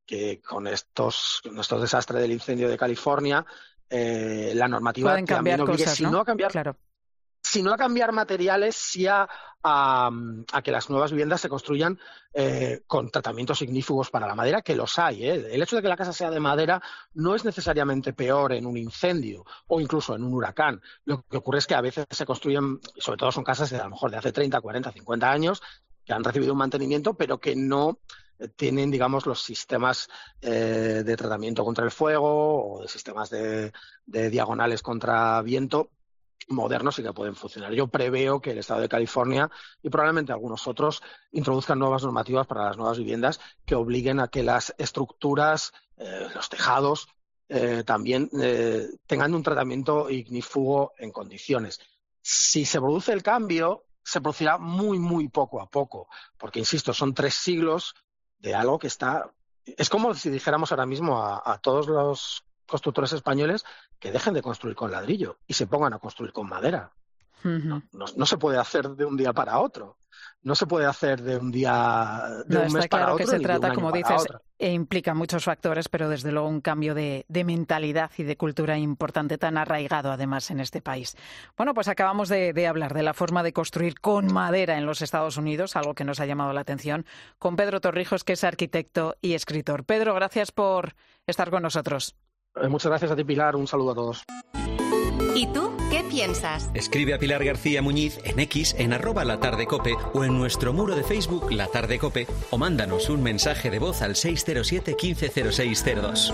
que con estos desastres del incendio de California, la normativa pueden cambiar también obligue, cosas, si ¿no? no a cambiar, claro. Si no a cambiar materiales, sí a que las nuevas viviendas se construyan con tratamientos ignífugos para la madera, que los hay. El hecho de que la casa sea de madera no es necesariamente peor en un incendio o incluso en un huracán. Lo que ocurre es que a veces se construyen, sobre todo son casas a lo mejor de hace 30, 40, 50 años, que han recibido un mantenimiento, pero que no tienen, digamos, los sistemas de tratamiento contra el fuego o de sistemas de diagonales contra viento modernos y que pueden funcionar. Yo preveo que el Estado de California y probablemente algunos otros introduzcan nuevas normativas para las nuevas viviendas que obliguen a que las estructuras, los tejados, también tengan un tratamiento ignífugo en condiciones. Si se produce el cambio, se producirá muy, muy poco a poco, porque, insisto, son 3 siglos de algo que está... Es como si dijéramos ahora mismo a todos los constructores españoles que dejen de construir con ladrillo y se pongan a construir con madera. No se puede hacer de un día para otro. No se puede hacer de un día, de un mes para otro. Está claro que se trata, ni de un como año para dices, otro. implica muchos factores, pero desde luego un cambio de mentalidad y de cultura importante, tan arraigado además en este país. Bueno, pues acabamos de hablar de la forma de construir con madera en los Estados Unidos, algo que nos ha llamado la atención, con Pedro Torrijos, que es arquitecto y escritor. Pedro, gracias por estar con nosotros. Muchas gracias a ti, Pilar. Un saludo a todos. ¿Y tú qué piensas? Escribe a Pilar García Muñiz en X, en @latardecope o en nuestro muro de Facebook La Tarde Cope, o mándanos un mensaje de voz al 607 15 0602.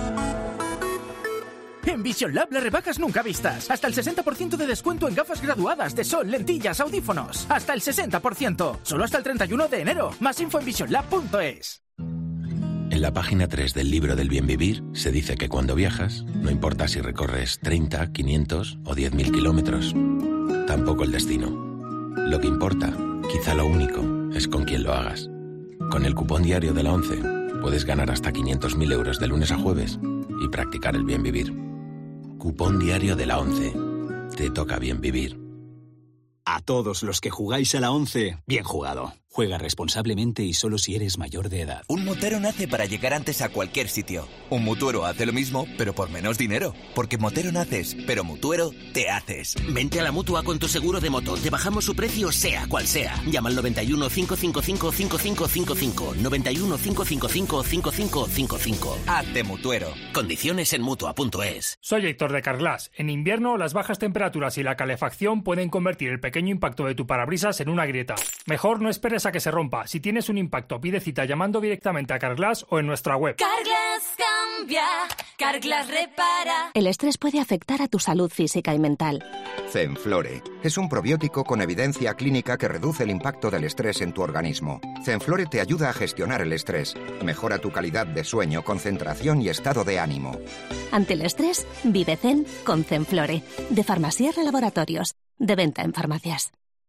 En Vision Lab las rebajas nunca vistas. Hasta el 60% de descuento en gafas graduadas de sol, lentillas, audífonos. Hasta el 60%. Solo hasta el 31 de enero. Más info en visionlab.es. En la página 3 del libro del bien vivir se dice que cuando viajas, no importa si recorres 30, 500 o 10.000 kilómetros, tampoco el destino. Lo que importa, quizá lo único, es con quién lo hagas. Con el cupón diario de la ONCE puedes ganar hasta 500.000 euros de lunes a jueves y practicar el bien vivir. Cupón diario de la ONCE. Te toca bien vivir. A todos los que jugáis a la 11, bien jugado. Juega responsablemente y solo si eres mayor de edad. Un motero nace para llegar antes a cualquier sitio. Un mutuero hace lo mismo, pero por menos dinero. Porque motero naces, pero mutuero te haces. Vente a la Mutua con tu seguro de moto. Te bajamos su precio sea cual sea. Llama al 91 555 5555. 91 555 5555. Hazte mutuero. Condiciones en Mutua.es. Soy Héctor de Carglass. En invierno, las bajas temperaturas y la calefacción pueden convertir el pequeño impacto de tu parabrisas en una grieta. Mejor no esperes a que se rompa. Si tienes un impacto, pide cita llamando directamente a Carglass o en nuestra web. Carglass cambia, Carglass repara. El estrés puede afectar a tu salud física y mental. Zenflore es un probiótico con evidencia clínica que reduce el impacto del estrés en tu organismo. Zenflore te ayuda a gestionar el estrés, mejora tu calidad de sueño, concentración y estado de ánimo. Ante el estrés, vive Zen con Zenflore, de Farmasierra Laboratorios, de venta en farmacias.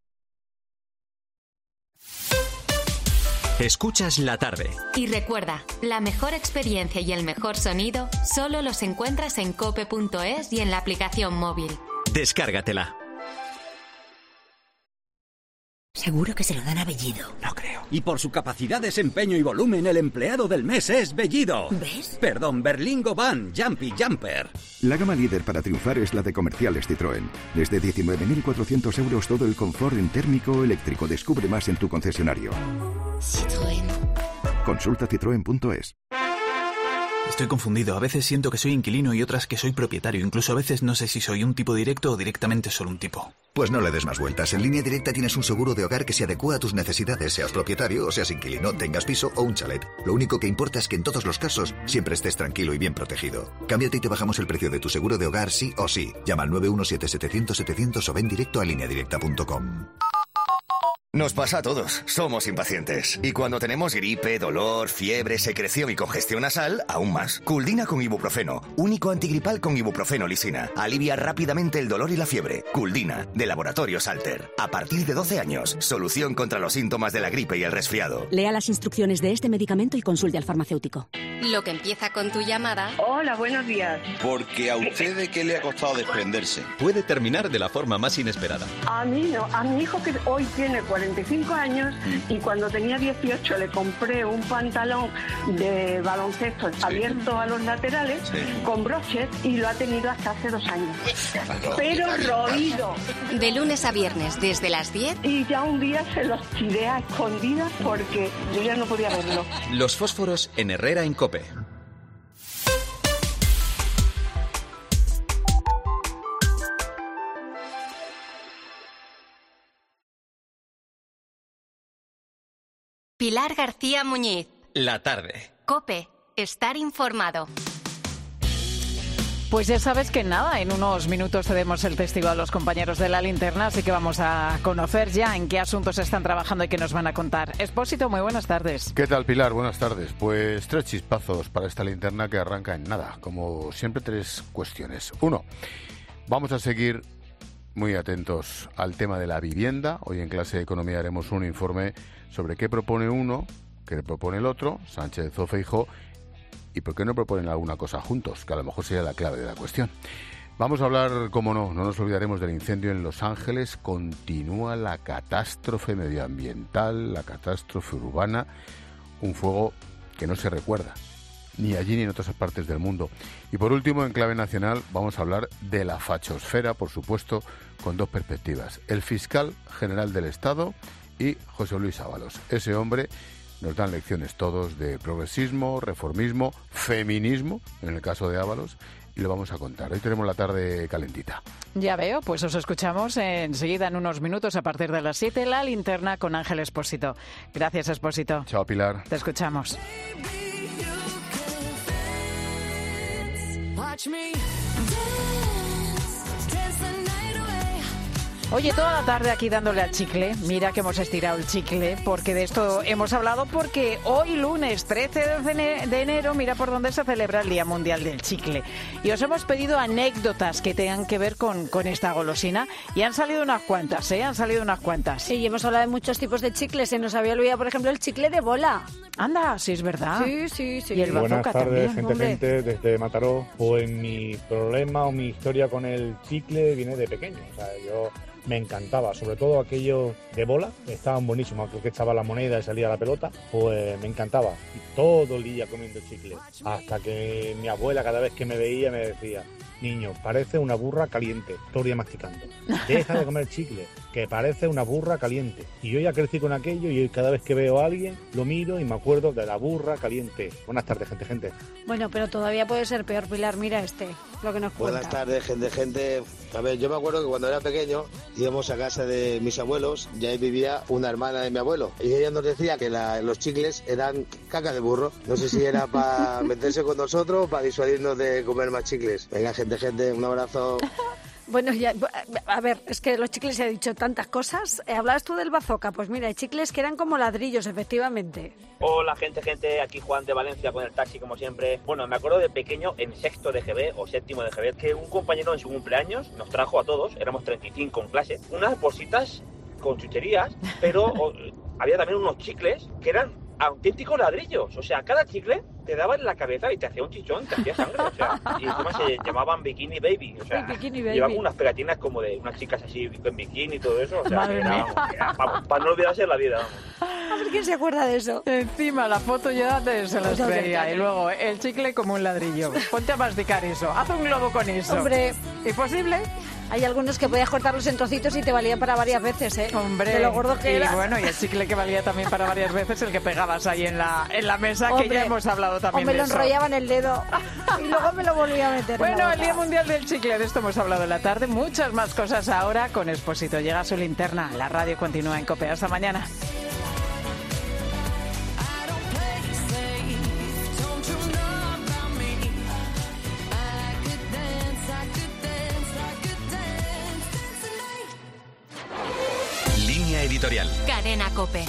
Escuchas La Tarde. Y recuerda, la mejor experiencia y el mejor sonido solo los encuentras en cope.es y en la aplicación móvil. Descárgatela. Seguro que se lo dan a Bellido. No creo. Y por su capacidad, desempeño y volumen, el empleado del mes es Bellido. ¿Ves? Perdón, Berlingo Van Jumpy Jumper. La gama líder para triunfar es la de Comerciales Citroën. Desde 19.400 euros todo el confort en térmico o eléctrico. Descubre más en tu concesionario. Citroën. Consulta citroen.es. Estoy confundido. A veces siento que soy inquilino y otras que soy propietario. Incluso a veces no sé si soy un tipo directo o directamente solo un tipo. Pues no le des más vueltas. En Línea Directa tienes un seguro de hogar que se adecua a tus necesidades, seas propietario o seas inquilino, tengas piso o un chalet. Lo único que importa es que en todos los casos siempre estés tranquilo y bien protegido. Cámbiate y te bajamos el precio de tu seguro de hogar sí o sí. Llama al 917-700-700 o ven directo a lineadirecta.com. Nos pasa a todos, somos impacientes. Y cuando tenemos gripe, dolor, fiebre, secreción y congestión nasal, aún más. Culdina con ibuprofeno, único antigripal con ibuprofeno lisina. Alivia rápidamente el dolor y la fiebre. Culdina, de Laboratorios Alter. A partir de 12 años, solución contra los síntomas de la gripe y el resfriado. Lea las instrucciones de este medicamento y consulte al farmacéutico. Lo que empieza con tu llamada. Hola, buenos días. Porque a usted, ¿de qué le ha costado desprenderse? Puede terminar de la forma más inesperada. A mí no, a mi hijo que hoy tiene 40 45 años y cuando tenía 18 le compré un pantalón de baloncesto abierto a los laterales con broches y lo ha tenido hasta hace 2 años. Pero roído. De lunes a viernes desde las 10. Y ya un día se los tiré a escondidas porque yo ya no podía verlo. Los fósforos en Herrera en COPE. Pilar García Muñiz. La tarde. COPE. Estar informado. Pues ya sabes que nada, en unos minutos cedemos el testigo a los compañeros de La Linterna, así que vamos a conocer ya en qué asuntos están trabajando y qué nos van a contar. Expósito, muy buenas tardes. ¿Qué tal, Pilar? Buenas tardes. Pues 3 chispazos para esta linterna que arranca en nada. Como siempre, 3 cuestiones. 1, vamos a seguir muy atentos al tema de la vivienda. Hoy en clase de Economía haremos un informe sobre qué propone uno, qué propone el otro, Sánchez o Feijóo, y por qué no proponen alguna cosa juntos, que a lo mejor sería la clave de la cuestión. Vamos a hablar, como no nos olvidaremos del incendio en Los Ángeles. Continúa la catástrofe medioambiental, la catástrofe urbana, un fuego que no se recuerda, ni allí ni en otras partes del mundo. Y por último, en clave nacional, vamos a hablar de la fachosfera, por supuesto, con 2 perspectivas. El fiscal general del Estado y José Luis Ábalos. Ese hombre nos dan lecciones todos de progresismo, reformismo, feminismo, en el caso de Ábalos, y lo vamos a contar. Hoy tenemos la tarde calentita. Ya veo, pues os escuchamos enseguida en unos minutos a partir de las 7, La Linterna con Ángel Expósito. Gracias, Expósito. Chao, Pilar. Te escuchamos. Oye, toda la tarde aquí dándole al chicle. Mira que hemos estirado el chicle, porque de esto hemos hablado, porque hoy lunes 13 de enero, mira por dónde se celebra el Día Mundial del Chicle. Y os hemos pedido anécdotas que tengan que ver con esta golosina, y han salido unas cuantas, han salido unas cuantas. Sí, y hemos hablado de muchos tipos de chicles. Se nos había olvidado, por ejemplo, el chicle de bola. Anda, sí es verdad. Sí. Y el Buenas bazooka tardes, también, gente, desde Mataró. Pues mi problema o mi historia con el chicle viene de pequeño. O sea, yo me encantaba, sobre todo aquello de bola, estaban buenísimos, creo que estaba la moneda y salía la pelota, pues me encantaba. Y todo el día comiendo chicle, hasta que mi abuela cada vez que me veía me decía: niño, parece una burra caliente, todo el día masticando. Deja de comer chicle, que parece una burra caliente. Y yo ya crecí con aquello y cada vez que veo a alguien lo miro y me acuerdo de la burra caliente. Buenas tardes, gente. Bueno, pero todavía puede ser peor, Pilar. Mira lo que nos cuenta. Buenas tardes, gente. A ver, yo me acuerdo que cuando era pequeño íbamos a casa de mis abuelos y ahí vivía una hermana de mi abuelo. Y ella nos decía que los chicles eran caca de burro. No sé si era para meterse con nosotros o para disuadirnos de comer más chicles. Venga, gente, un abrazo. Bueno, ya, a ver, es que los chicles se ha dicho tantas cosas. Hablabas tú del bazooka, pues mira, hay chicles que eran como ladrillos, efectivamente. Hola, gente, aquí Juan de Valencia con el taxi, como siempre. Bueno, me acuerdo de pequeño, en 6º de GB o 7º de GB, que un compañero en su cumpleaños nos trajo a todos, éramos 35 en clase, unas bolsitas con chucherías, pero había también unos chicles que eran auténticos ladrillos. O sea, cada chicle te daba en la cabeza y te hacía un chichón, te hacía sangre. O sea, y encima se llamaban Bikini Baby. O sea, llevaban unas pegatinas como de unas chicas así en bikini y todo eso. O sea, para no olvidarse la vida. A ver quién se acuerda de eso. Encima la foto ya se las veía. Y luego el chicle como un ladrillo. Ponte a masticar eso. Haz un globo con eso. Hombre, ¿imposible? Hay algunos que podías cortarlos en trocitos y te valían para varias veces, ¿eh? Hombre, de lo gordo que era. Y bueno, y el chicle que valía también para varias veces, el que pegabas ahí en la mesa, hombre, que ya hemos hablado también de eso. O me lo enrollaba en el dedo y luego me lo volvía a meter. Bueno, el Día Mundial del Chicle, de esto hemos hablado en la tarde. Muchas más cosas ahora con Expósito. Llega su linterna. La radio continúa en COPE. Hasta mañana. Editorial. Cadena COPE.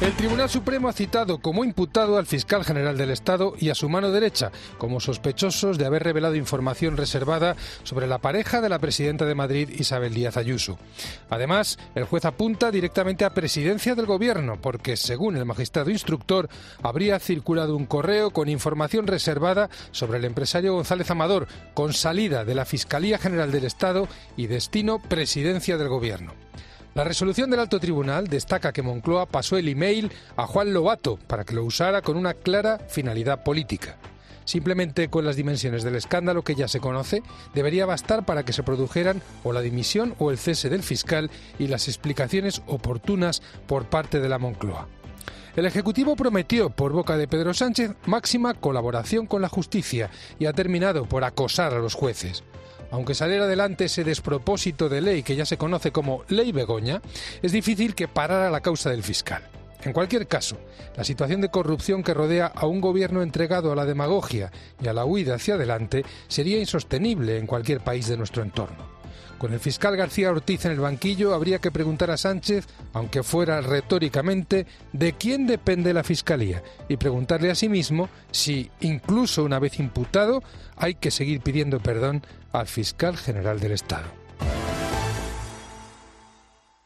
El Tribunal Supremo ha citado como imputado al fiscal general del Estado y a su mano derecha como sospechosos de haber revelado información reservada sobre la pareja de la presidenta de Madrid, Isabel Díaz Ayuso. Además, el juez apunta directamente a Presidencia del Gobierno porque, según el magistrado instructor, habría circulado un correo con información reservada sobre el empresario González Amador, con salida de la Fiscalía General del Estado y destino Presidencia del Gobierno. La resolución del Alto Tribunal destaca que Moncloa pasó el email a Juan Lobato para que lo usara con una clara finalidad política. Simplemente con las dimensiones del escándalo que ya se conoce, debería bastar para que se produjeran o la dimisión o el cese del fiscal y las explicaciones oportunas por parte de la Moncloa. El Ejecutivo prometió, por boca de Pedro Sánchez, máxima colaboración con la justicia y ha terminado por acosar a los jueces. Aunque saliera adelante ese despropósito de ley que ya se conoce como Ley Begoña, es difícil que parara la causa del fiscal. En cualquier caso, la situación de corrupción que rodea a un gobierno entregado a la demagogia y a la huida hacia adelante sería insostenible en cualquier país de nuestro entorno. Con el fiscal García Ortiz en el banquillo, habría que preguntar a Sánchez, aunque fuera retóricamente, de quién depende la Fiscalía y preguntarle a sí mismo si, incluso una vez imputado, hay que seguir pidiendo perdón al fiscal general del Estado.